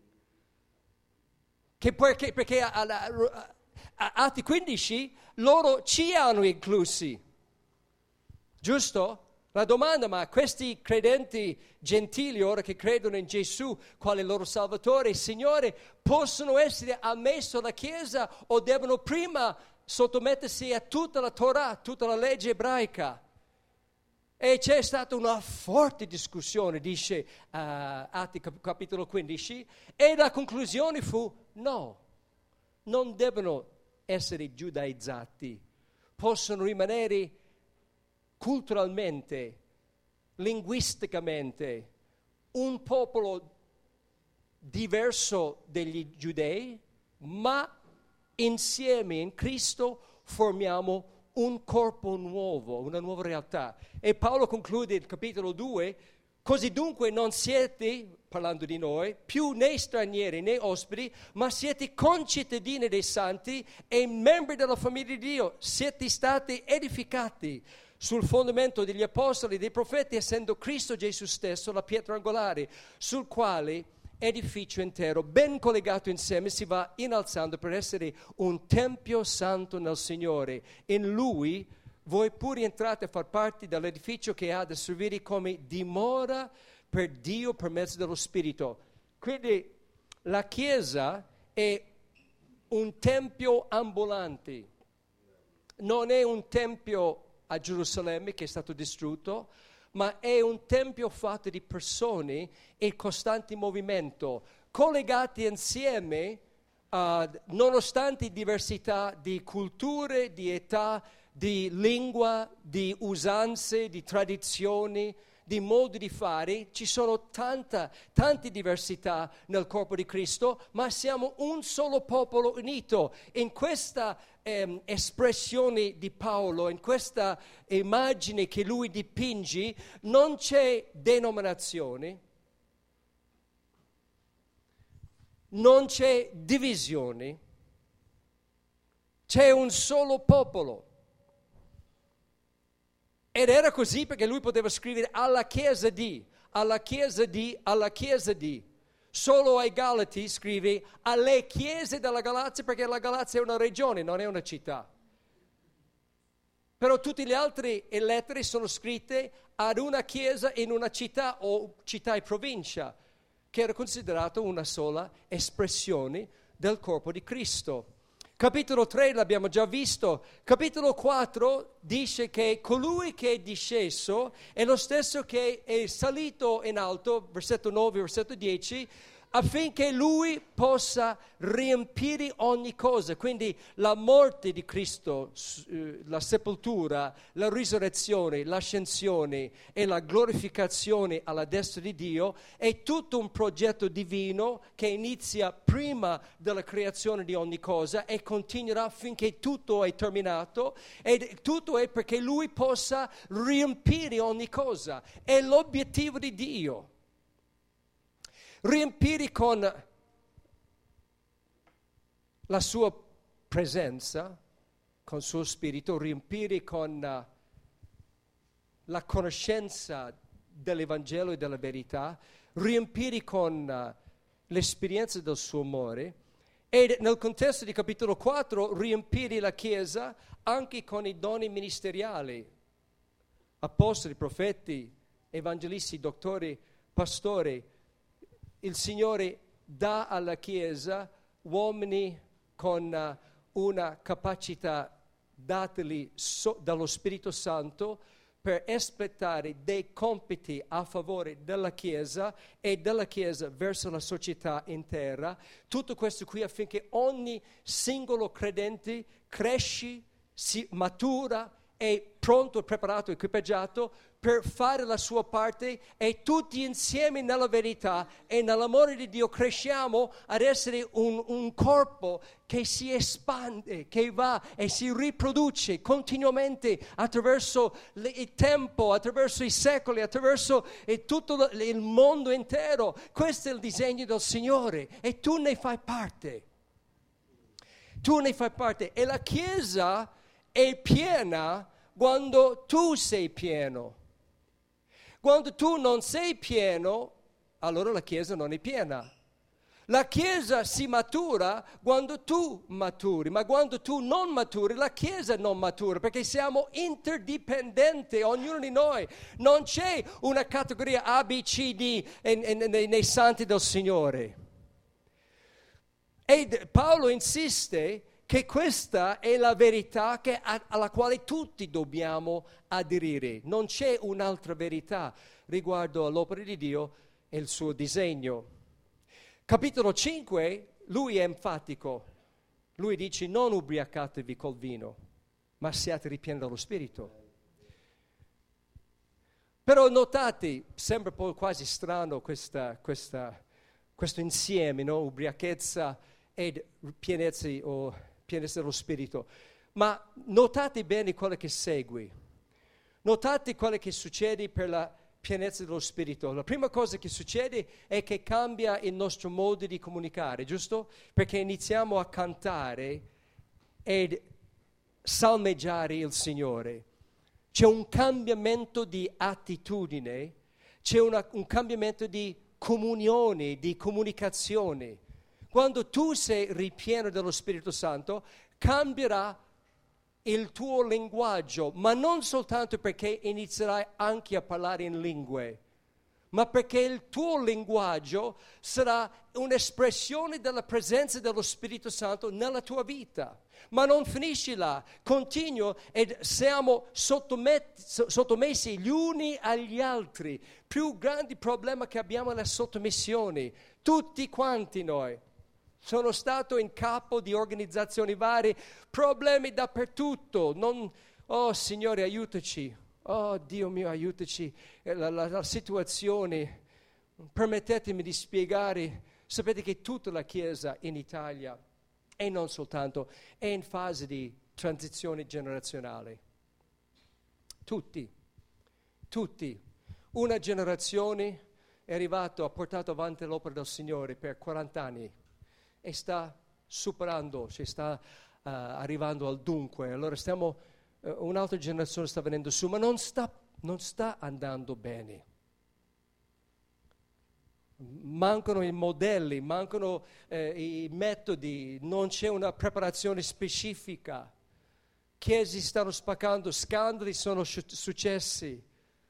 Che perché, perché a, a, a, a Atti quindici loro ci hanno inclusi, giusto? La domanda, ma questi credenti gentili, ora che credono in Gesù, quale loro Salvatore e Signore, possono essere ammessi alla Chiesa o devono prima sottomettersi a tutta la Torah, tutta la legge ebraica? E c'è stata una forte discussione, dice uh, Atti cap- capitolo quindici, e la conclusione fu no, non devono essere giudaizzati, possono rimanere culturalmente, linguisticamente, un popolo diverso degli giudei, ma insieme in Cristo formiamo un corpo nuovo, una nuova realtà. E Paolo conclude il capitolo due, così dunque non siete, parlando di noi, più né stranieri né ospiti, ma siete concittadini dei santi e membri della famiglia di Dio, siete stati edificati sul fondamento degli apostoli e dei profeti, essendo Cristo Gesù stesso la pietra angolare, sul quale edificio intero, ben collegato insieme, si va innalzando per essere un tempio santo nel Signore. In Lui voi pure entrate a far parte dell'edificio che ha da servire come dimora per Dio per mezzo dello Spirito. Quindi la Chiesa è un tempio ambulante, non è un tempio a Gerusalemme che è stato distrutto, ma è un tempio fatto di persone in costante movimento, collegati insieme, uh, nonostante diversità di culture, di età, di lingua, di usanze, di tradizioni, di modi di fare. Ci sono tanta, tante diversità nel corpo di Cristo, ma siamo un solo popolo unito. In questa ehm, espressione di Paolo, in questa immagine che lui dipinge, non c'è denominazione, non c'è divisione, c'è un solo popolo. Ed era così perché lui poteva scrivere alla Chiesa di, alla Chiesa di, alla Chiesa di. Solo ai Galati scrive alle chiese della Galazia, perché la Galazia è una regione, non è una città. Però tutte le altre lettere sono scritte ad una chiesa in una città o città e provincia, che era considerato una sola espressione del corpo di Cristo. Capitolo tre l'abbiamo già visto. Capitolo quattro dice che colui che è disceso è lo stesso che è salito in alto, versetto nove, versetto dieci, affinché lui possa riempire ogni cosa. Quindi la morte di Cristo, la sepoltura, la risurrezione, l'ascensione e la glorificazione alla destra di Dio è tutto un progetto divino che inizia prima della creazione di ogni cosa e continuerà finché tutto è terminato, e tutto è perché lui possa riempire ogni cosa. È l'obiettivo di Dio. Riempire con la sua presenza, con il suo spirito, riempire con uh, la conoscenza dell'Evangelo e della verità, riempire con uh, l'esperienza del suo amore, e nel contesto di capitolo quattro riempire la Chiesa anche con i doni ministeriali, apostoli, profeti, evangelisti, dottori, pastori. Il Signore dà alla Chiesa uomini con uh, una capacità dateli so, dallo Spirito Santo per espletare dei compiti a favore della Chiesa e della Chiesa verso la società intera. Tutto questo qui affinché ogni singolo credente cresci, si matura, è pronto, preparato, equipaggiato per fare la sua parte, e tutti insieme nella verità e nell'amore di Dio cresciamo ad essere un, un corpo che si espande, che va e si riproduce continuamente attraverso le, il tempo, attraverso i secoli, attraverso e tutto il mondo intero. Questo è il disegno del Signore e tu ne fai parte. Tu ne fai parte e la Chiesa è piena quando tu sei pieno. Quando tu non sei pieno, allora la Chiesa non è piena. La Chiesa si matura quando tu maturi, ma quando tu non maturi, la Chiesa non matura, perché siamo interdipendenti, ognuno di noi. Non c'è una categoria A, B, C, D nei, nei santi del Signore. E Paolo insiste che questa è la verità che, alla quale tutti dobbiamo aderire. Non c'è un'altra verità riguardo all'opera di Dio e il suo disegno. Capitolo cinque, lui è enfatico. Lui dice: non ubriacatevi col vino, ma siate ripieni dello Spirito. Però notate, sembra poi quasi strano questa, questa, questo insieme, no? Ubriachezza ed pienezza o pienezza dello Spirito. Ma notate bene quello che segue. Notate quello che succede per la pienezza dello Spirito. La prima cosa che succede è che cambia il nostro modo di comunicare, giusto? Perché iniziamo a cantare ed salmeggiare il Signore. C'è un cambiamento di attitudine, c'è una, un cambiamento di comunione, di comunicazione. Quando tu sei ripieno dello Spirito Santo, cambierà il tuo linguaggio, ma non soltanto perché inizierai anche a parlare in lingue, ma perché il tuo linguaggio sarà un'espressione della presenza dello Spirito Santo nella tua vita. Ma non finisci là, continua e siamo sottomessi gli uni agli altri. Il più grande problema che abbiamo è la sottomissione, tutti quanti noi. Sono stato in capo di organizzazioni varie, problemi dappertutto. Non, oh Signore, aiutaci. Oh Dio mio, aiutaci. La, la, la situazione, permettetemi di spiegare. Sapete che tutta la Chiesa in Italia, e non soltanto, è in fase di transizione generazionale. Tutti, tutti. Una generazione è arrivata, ha portato avanti l'opera del Signore per quaranta anni. E sta superando, cioè sta uh, arrivando al dunque. Allora stiamo, uh, un'altra generazione sta venendo su, ma non sta, non sta andando bene. Mancano i modelli, mancano eh, i metodi, non c'è una preparazione specifica. Chiese stanno spaccando, scandali sono successi.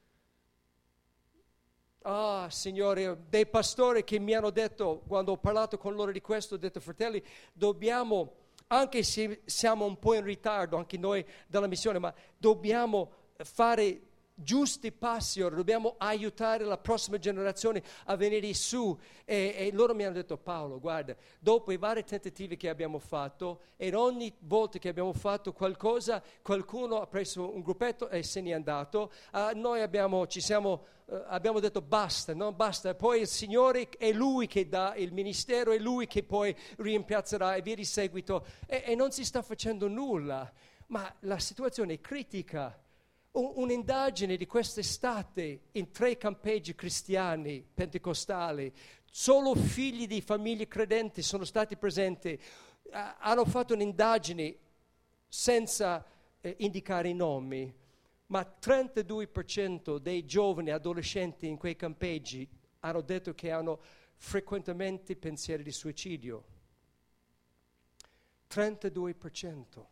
Ah, Signore, dei pastori che mi hanno detto, quando ho parlato con loro di questo, ho detto: fratelli, dobbiamo, anche se siamo un po' in ritardo, anche noi dalla missione, ma dobbiamo fare giusti passi ora, dobbiamo aiutare la prossima generazione a venire su. E, e loro mi hanno detto: Paolo, guarda, dopo i vari tentativi che abbiamo fatto, e ogni volta che abbiamo fatto qualcosa, qualcuno ha preso un gruppetto e se n'è andato. Uh, noi abbiamo, ci siamo, uh, abbiamo detto basta, no? Basta. Poi il Signore è Lui che dà il ministero, è Lui che poi rimpiazzerà e via di seguito. E, e non si sta facendo nulla, ma la situazione è critica. Un'indagine di quest'estate in tre campeggi cristiani pentecostali, solo figli di famiglie credenti sono stati presenti. Uh, hanno fatto un'indagine senza eh, indicare i nomi, ma trentadue per cento dei giovani adolescenti in quei campeggi hanno detto che hanno frequentemente pensieri di suicidio. trentadue per cento.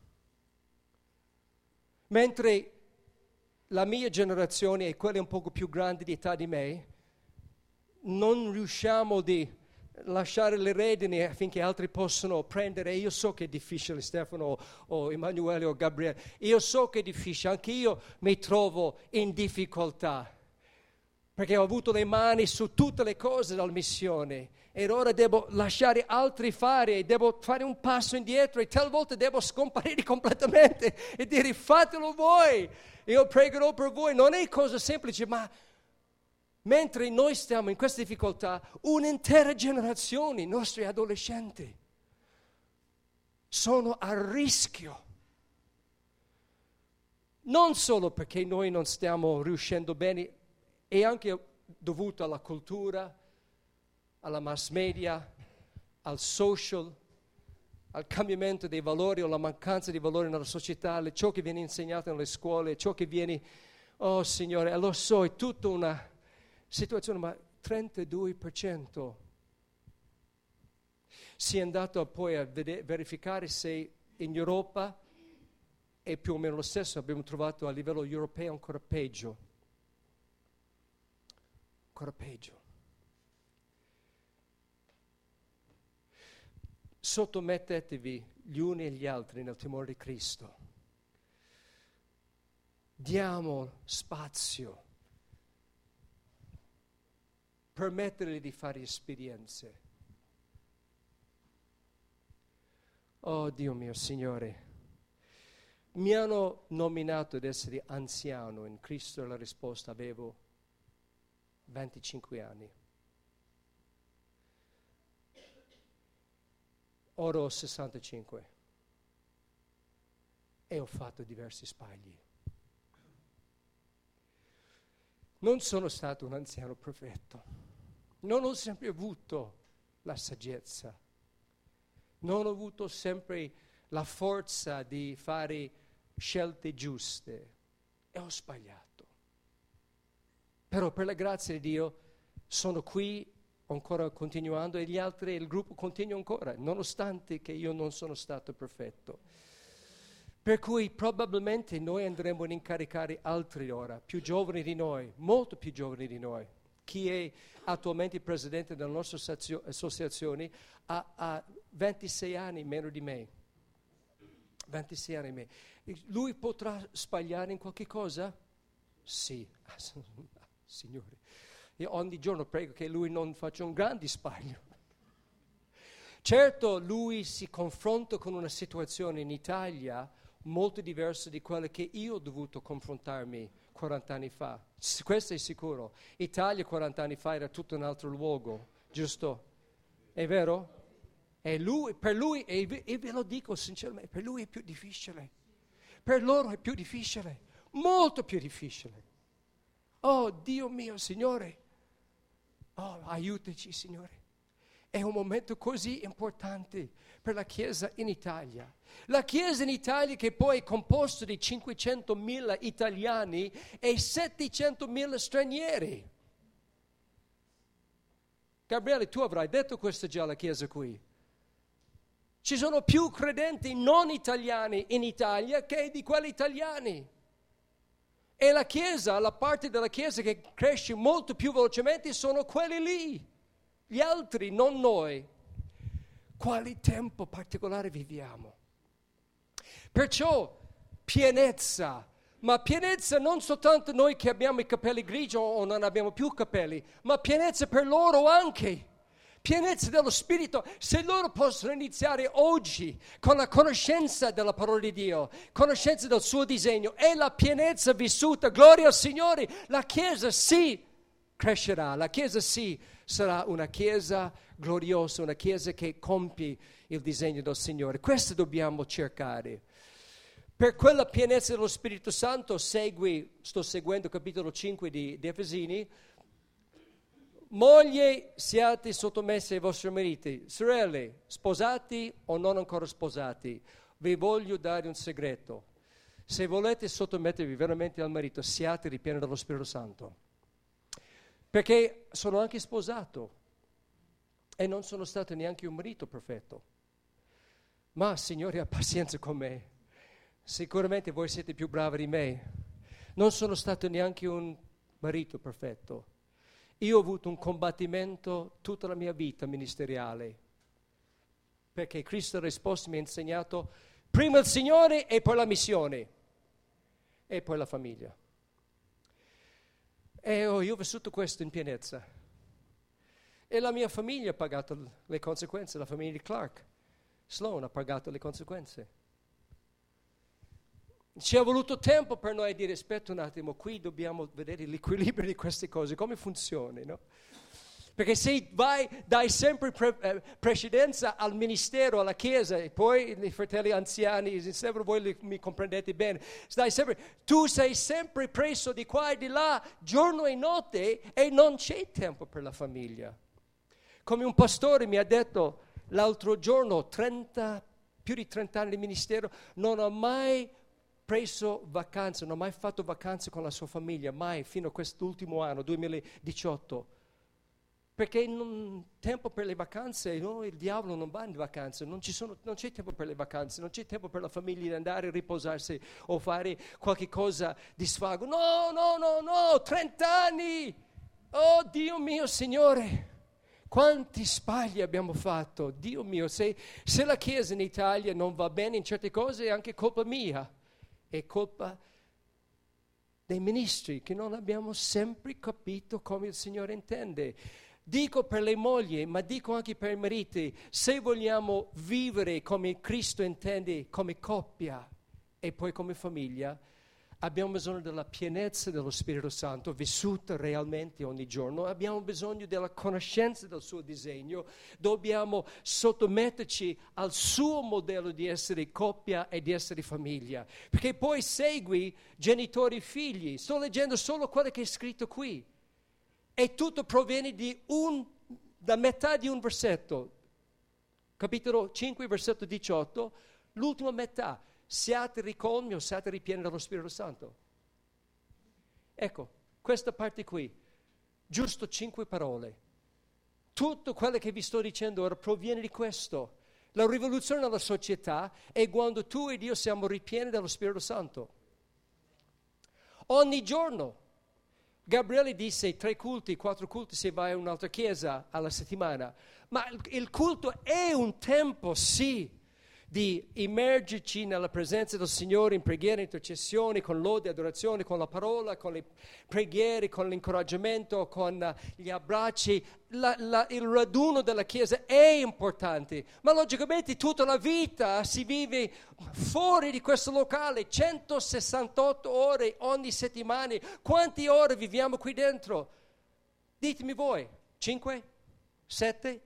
Mentre la mia generazione e quelle un poco più grandi di età di me, non riusciamo di lasciare le redini affinché altri possano prendere. Io so che è difficile, Stefano o, o Emanuele o Gabriele, io so che è difficile, anche io mi trovo in difficoltà, perché ho avuto le mani su tutte le cose della missione, ed ora devo lasciare altri fare, devo fare un passo indietro e talvolta devo scomparire completamente e dire: fatelo voi. Io pregherò per voi. Non è cosa semplice, ma mentre noi stiamo in questa difficoltà, un'intera generazione, i nostri adolescenti, sono a rischio. Non solo perché noi non stiamo riuscendo bene, è anche dovuto alla cultura, alla mass media, al social, al cambiamento dei valori o alla mancanza di valori nella società, ciò che viene insegnato nelle scuole, ciò che viene, oh Signore, lo so, è tutta una situazione, ma trentadue per cento Si è andato poi a vede- verificare se in Europa è più o meno lo stesso, abbiamo trovato a livello europeo ancora peggio. Ancora peggio. Sottomettetevi gli uni agli altri nel timore di Cristo. Diamo spazio. Permettergli di fare esperienze. Oh Dio mio, Signore, mi hanno nominato ad essere anziano, in Cristo la risposta avevo venticinque anni. Ora ho sessantacinque e ho fatto diversi sbagli. Non sono stato un anziano perfetto, non ho sempre avuto la saggezza, non ho avuto sempre la forza di fare scelte giuste e ho sbagliato. Però per la grazia di Dio sono qui ancora continuando e gli altri, il gruppo continua ancora, nonostante che io non sono stato perfetto. Per cui probabilmente noi andremo ad incaricare altri ora, più giovani di noi, molto più giovani di noi. Chi è attualmente presidente della nostra associazione ha, ha ventisei anni meno di me. ventisei anni meno. Lui potrà sbagliare in qualche cosa? Sì, Signore. Io ogni giorno prego che lui non faccia un grande sbaglio. Certo, lui si confronta con una situazione in Italia molto diversa di quella che io ho dovuto confrontarmi quaranta anni fa. Questo è sicuro. Italia quaranta anni fa era tutto un altro luogo, giusto? È vero? E lui, per lui, e ve lo dico sinceramente, per lui è più difficile. Per loro è più difficile, molto più difficile. Oh Dio mio, Signore. Oh, aiutaci, Signore. È un momento così importante per la Chiesa in Italia. La Chiesa in Italia che poi è composta di cinquecentomila italiani e settecentomila stranieri. Gabriele, tu avrai detto questo già alla Chiesa qui. Ci sono più credenti non italiani in Italia che di quelli italiani. E la Chiesa, la parte della Chiesa che cresce molto più velocemente sono quelli lì. Gli altri, non noi. Quale tempo particolare viviamo? Perciò pienezza, ma pienezza non soltanto noi che abbiamo i capelli grigi o non abbiamo più capelli, ma pienezza per loro anche. Pienezza dello Spirito. Se loro possono iniziare oggi con la conoscenza della parola di Dio, conoscenza del suo disegno e la pienezza vissuta, gloria al Signore, la Chiesa sì crescerà, la Chiesa sì sarà una Chiesa gloriosa, una Chiesa che compie il disegno del Signore. Questo dobbiamo cercare. Per quella pienezza dello Spirito Santo, segui, sto seguendo capitolo cinque di, di Efesini, moglie, siate sottomesse ai vostri mariti. Sorelle, sposati o non ancora sposati, vi voglio dare un segreto. Se volete sottomettervi veramente al marito, siate ripieni dello Spirito Santo. Perché sono anche sposato e non sono stato neanche un marito perfetto. Ma, Signore, ha pazienza con me. Sicuramente voi siete più bravi di me. Non sono stato neanche un marito perfetto. Io ho avuto un combattimento tutta la mia vita ministeriale, perché Cristo ha risposto, mi ha insegnato prima il Signore e poi la missione e poi la famiglia. E oh, io ho vissuto questo in pienezza. E la mia famiglia ha pagato le conseguenze, la famiglia di Clark. Sloan ha pagato le conseguenze. Ci è voluto tempo per noi dire, aspetta un attimo, qui dobbiamo vedere l'equilibrio di queste cose, come funziona, no? Perché se vai, dai sempre pre, eh, precedenza al ministero, alla Chiesa, e poi i fratelli anziani, se voi li, mi comprendete bene, dai sempre, tu sei sempre preso di qua e di là, giorno e notte, e non c'è tempo per la famiglia. Come un pastore mi ha detto l'altro giorno, trenta, più di trenta anni di ministero, non ho mai preso vacanze, non ho mai fatto vacanze con la sua famiglia, mai, fino a quest'ultimo anno, duemiladiciotto. perché non tempo per le vacanze, no? Il diavolo non va in vacanze, non, ci sono, non c'è tempo per le vacanze, non c'è tempo per la famiglia di andare a riposarsi o fare qualche cosa di svago. No, no, no, no, trenta anni! Oh Dio mio Signore! Quanti sbagli abbiamo fatto, Dio mio, se, se la Chiesa in Italia non va bene in certe cose è anche colpa mia, è colpa dei ministri che non abbiamo sempre capito come il Signore intende. Dico per le mogli, ma dico anche per i mariti, se vogliamo vivere come Cristo intende, come coppia e poi come famiglia, abbiamo bisogno della pienezza dello Spirito Santo, vissuta realmente ogni giorno. Abbiamo bisogno della conoscenza del suo disegno. Dobbiamo sottometterci al suo modello di essere coppia e di essere famiglia. Perché poi segui genitori e figli. Sto leggendo solo quello che è scritto qui. E tutto proviene di un, da metà di un versetto. Capitolo cinque, versetto diciotto, l'ultima metà. Siate ricolmi o siate ripieni dello Spirito Santo. Ecco, questa parte qui, giusto cinque parole. Tutto quello che vi sto dicendo ora proviene di questo. La rivoluzione nella società è quando tu ed io siamo ripieni dello Spirito Santo. Ogni giorno. Gabriele disse tre culti, quattro culti se vai a un'altra chiesa alla settimana. Ma il culto è un tempo, sì, di immergerci nella presenza del Signore in preghiera, intercessione, con lode, adorazione, con la parola, con le preghiere, con l'incoraggiamento, con gli abbracci. La, la, il raduno della Chiesa è importante, ma logicamente tutta la vita si vive fuori di questo locale, centosessantotto ore ogni settimana. Quante ore viviamo qui dentro? Ditemi voi, cinque? sette?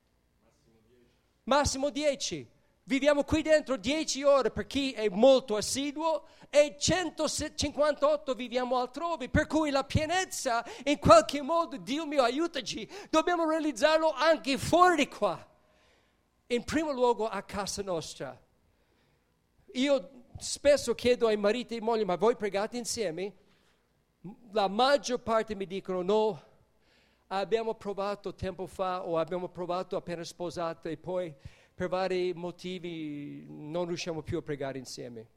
Massimo dieci. Viviamo qui dentro dieci ore per chi è molto assiduo e centocinquantotto viviamo altrove, per cui la pienezza in qualche modo, Dio mio aiutaci, dobbiamo realizzarlo anche fuori di qua. In primo luogo a casa nostra. Io spesso chiedo ai mariti e mogli, ma voi pregate insieme? La maggior parte mi dicono no, abbiamo provato tempo fa o abbiamo provato appena sposate e poi per vari motivi non riusciamo più a pregare insieme.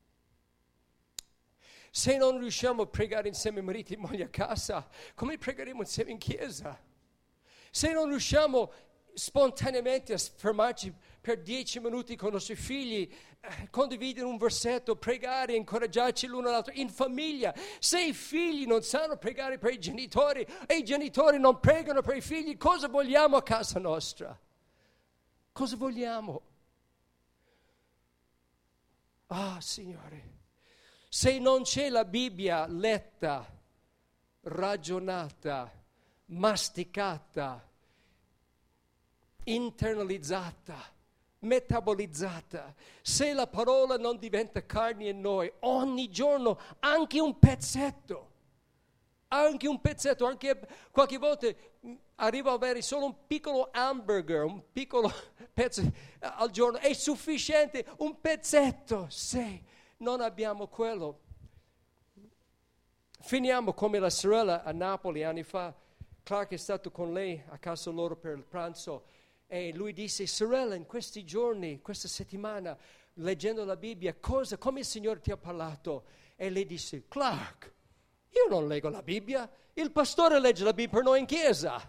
Se non riusciamo a pregare insieme mariti e mogli a casa, come pregheremo insieme in chiesa? Se non riusciamo spontaneamente a fermarci per dieci minuti con i nostri figli, eh, condividere un versetto, pregare, incoraggiarci l'uno all'altro in famiglia, se i figli non sanno pregare per i genitori e i genitori non pregano per i figli, cosa vogliamo a casa nostra? Cosa vogliamo? Ah, Signore, se non c'è la Bibbia letta, ragionata, masticata, internalizzata, metabolizzata, se la parola non diventa carne in noi, ogni giorno anche un pezzetto, anche un pezzetto, anche qualche volta arrivo a avere solo un piccolo hamburger, un piccolo pezzo al giorno, è sufficiente, un pezzetto. Se non abbiamo quello, finiamo come la sorella a Napoli anni fa. Clark è stato con lei a casa loro per il pranzo e lui disse: sorella, in questi giorni, questa settimana, leggendo la Bibbia, cosa, come il Signore ti ha parlato? E lei disse: Clark, io non leggo la Bibbia, il pastore legge la Bibbia per noi in chiesa.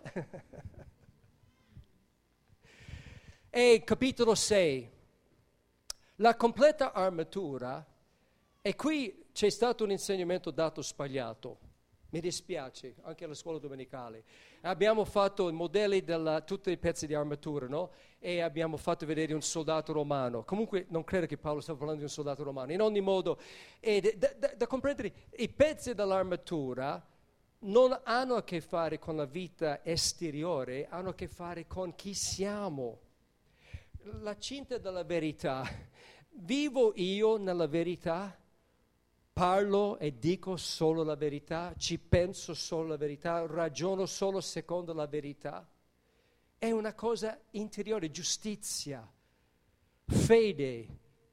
E capitolo sei, la completa armatura, e qui c'è stato un insegnamento dato sbagliato, mi dispiace, anche alla scuola domenicale. Abbiamo fatto i modelli di tutti i pezzi di armatura, no? E abbiamo fatto vedere un soldato romano. Comunque non credo che Paolo stava parlando di un soldato romano. In ogni modo, e da, da, da comprendere, i pezzi dell'armatura non hanno a che fare con la vita esteriore, hanno a che fare con chi siamo. La cinta della verità. Vivo io nella verità? Parlo e dico solo la verità? Ci penso solo la verità? Ragiono solo secondo la verità? È una cosa interiore, giustizia, fede,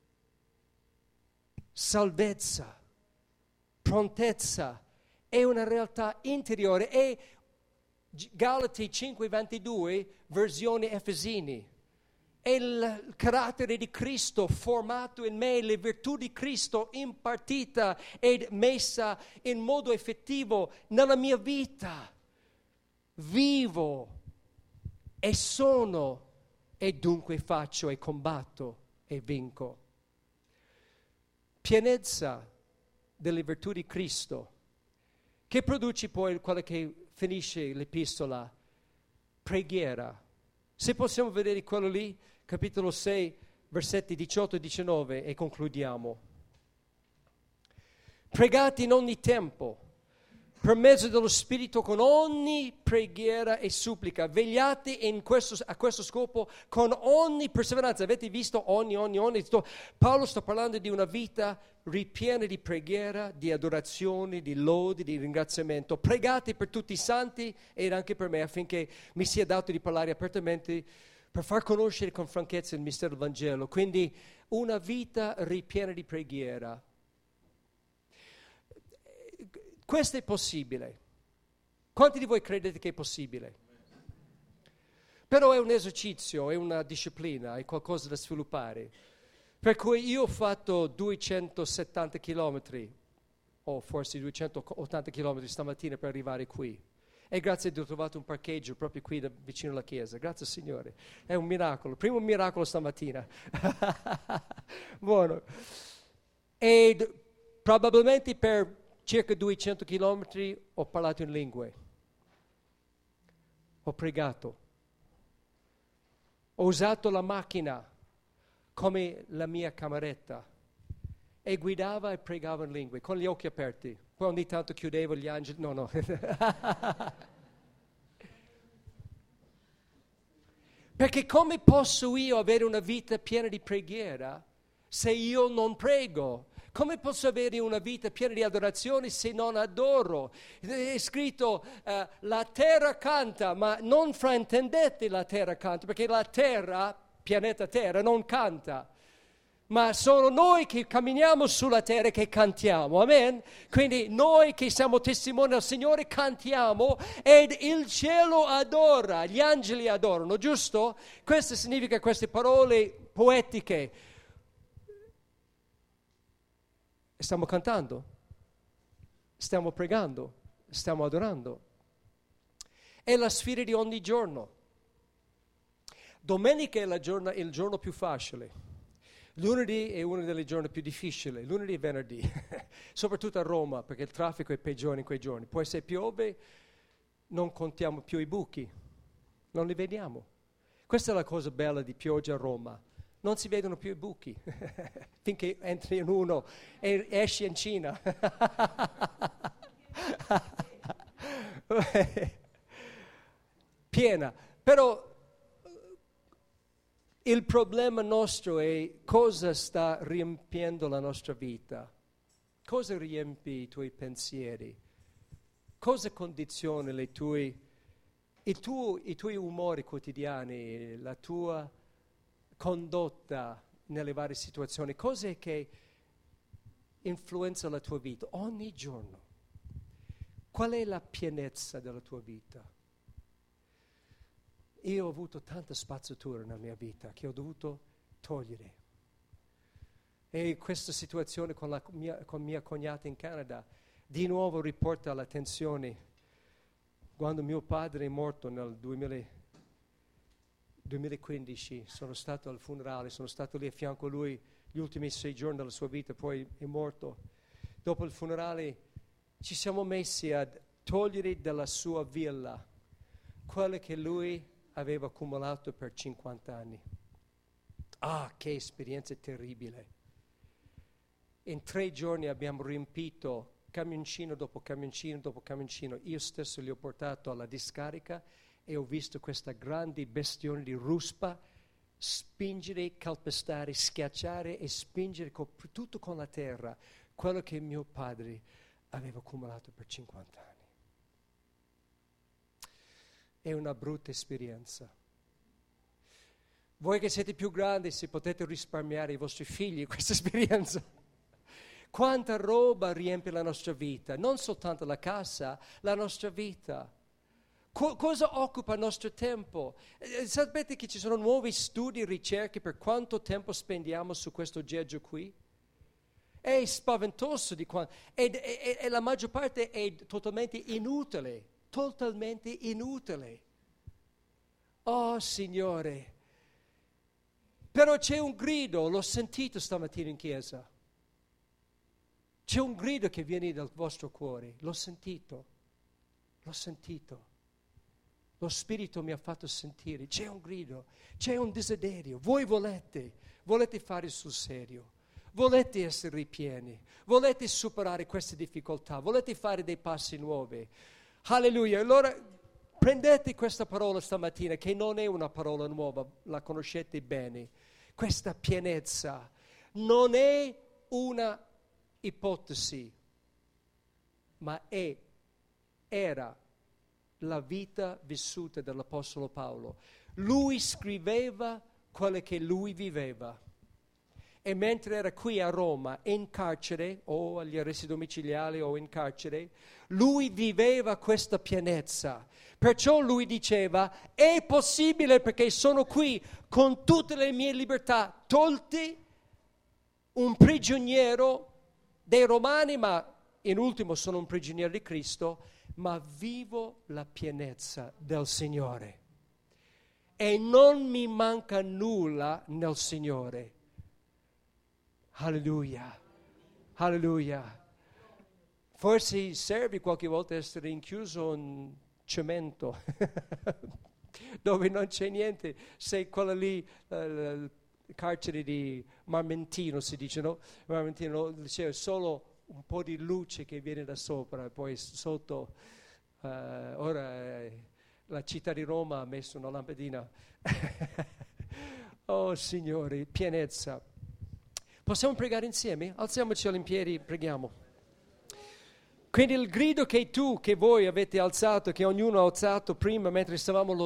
salvezza, prontezza. È una realtà interiore, è Galati cinque ventidue, versione Efesini. È il carattere di Cristo formato in me, le virtù di Cristo impartita ed messa in modo effettivo nella mia vita. Vivo e sono e dunque faccio e combatto e vinco. Pienezza delle virtù di Cristo, che produce poi quello che finisce l'epistola, preghiera. Se possiamo vedere quello lì, capitolo sei, versetti diciotto e diciannove, e concludiamo. Pregate in ogni tempo, per mezzo dello Spirito, con ogni preghiera e supplica. Vegliate in questo, a questo scopo con ogni perseveranza. Avete visto ogni, ogni, ogni? Paolo sta parlando di una vita ripiena di preghiera, di adorazione, di lode, di ringraziamento. Pregate per tutti i santi ed anche per me, affinché mi sia dato di parlare apertamente per far conoscere con franchezza il mistero del Vangelo. Quindi una vita ripiena di preghiera. Questo è possibile. Quanti di voi credete che è possibile? Però è un esercizio, è una disciplina, è qualcosa da sviluppare. Per cui io ho fatto duecentosettanta chilometri, o forse duecentottanta chilometri stamattina per arrivare qui. E grazie a Dio ho trovato un parcheggio proprio qui da, vicino alla chiesa. Grazie Signore. È un miracolo. Primo miracolo stamattina. Buono. E probabilmente per circa duecento chilometri ho parlato in lingue, ho pregato, ho usato la macchina come la mia cameretta e guidava e pregava in lingue con gli occhi aperti. Poi ogni tanto chiudevo gli angeli, no no. Perché come posso io avere una vita piena di preghiera se io non prego? Come posso avere una vita piena di adorazione se non adoro? È scritto, uh, la terra canta, ma non fraintendete la terra canta, perché la terra, pianeta terra, non canta. Ma sono noi che camminiamo sulla terra che cantiamo, amen? Quindi noi che siamo testimoni del Signore cantiamo ed il cielo adora, gli angeli adorano, giusto? Questo significa queste parole poetiche. Stiamo cantando, stiamo pregando, stiamo adorando. È la sfida di ogni giorno. Domenica è la giorno, il giorno più facile. Lunedì è uno dei giorni più difficili, lunedì e venerdì, soprattutto a Roma, perché il traffico è peggiore in quei giorni. Poi se piove non contiamo più i buchi, non li vediamo. Questa è la cosa bella di pioggia a Roma. Non si vedono più i buchi, finché entri in uno e esci in Cina. Piena. Però il problema nostro è cosa sta riempiendo la nostra vita. Cosa riempi i tuoi pensieri? Cosa condiziona le tue, i, tuo, i tuoi umori quotidiani, la tua condotta nelle varie situazioni, cose che influenzano la tua vita ogni giorno. Qual è la pienezza della tua vita? Io ho avuto tanta spazzatura nella mia vita che ho dovuto togliere. E questa situazione con, la mia, con mia cognata in Canada di nuovo riporta all'attenzione. Quando mio padre è morto nel duemila duemilaquindici, sono stato al funerale, sono stato lì a fianco a lui gli ultimi sei giorni della sua vita, poi è morto. Dopo il funerale ci siamo messi a togliere dalla sua villa quello che lui aveva accumulato per cinquanta anni. Ah, che esperienza terribile! In tre giorni abbiamo riempito camioncino dopo camioncino dopo camioncino. Io stesso li ho portato alla discarica e ho visto questa grande bestione di ruspa spingere, calpestare, schiacciare e spingere co- tutto con la terra quello che mio padre aveva accumulato per cinquanta anni. È una brutta esperienza. Voi che siete più grandi, se potete risparmiare i vostri figli questa esperienza. Quanta roba riempie la nostra vita, non soltanto la casa, la nostra vita. Co- cosa occupa il nostro tempo? Eh, sapete che ci sono nuovi studi e ricerche per quanto tempo spendiamo su questo aggeggio qui? È spaventoso di quanto, e, e, e la maggior parte è totalmente inutile, totalmente inutile. Oh Signore, però c'è un grido, l'ho sentito stamattina in chiesa. C'è un grido che viene dal vostro cuore, l'ho sentito, l'ho sentito. Lo Spirito mi ha fatto sentire, c'è un grido, c'è un desiderio. Voi volete, volete fare sul serio, volete essere ripieni, volete superare queste difficoltà, volete fare dei passi nuovi. Alleluia. Allora prendete questa parola stamattina, che non è una parola nuova, la conoscete bene. Questa pienezza non è una ipotesi, ma è, era la vita vissuta dall'Apostolo Paolo. Lui scriveva quello che lui viveva. E mentre era qui a Roma, in carcere, o agli arresti domiciliari o in carcere, lui viveva questa pienezza. Perciò lui diceva, è possibile perché sono qui con tutte le mie libertà tolte, un prigioniero dei Romani, ma in ultimo sono un prigioniero di Cristo, ma vivo la pienezza del Signore. E non mi manca nulla nel Signore. Alleluia, alleluia. Forse serve qualche volta essere rinchiuso in cemento, dove non c'è niente. Se quella lì, uh, il carcere di Marmentino si dice, no? Marmentino, c'è solo un po' di luce che viene da sopra, poi sotto, uh, ora eh, la città di Roma ha messo una lampadina. Oh Signore, pienezza. Possiamo pregare insieme? Alziamoci in piedi, preghiamo. Quindi il grido che tu, che voi avete alzato, che ognuno ha alzato prima mentre stavamo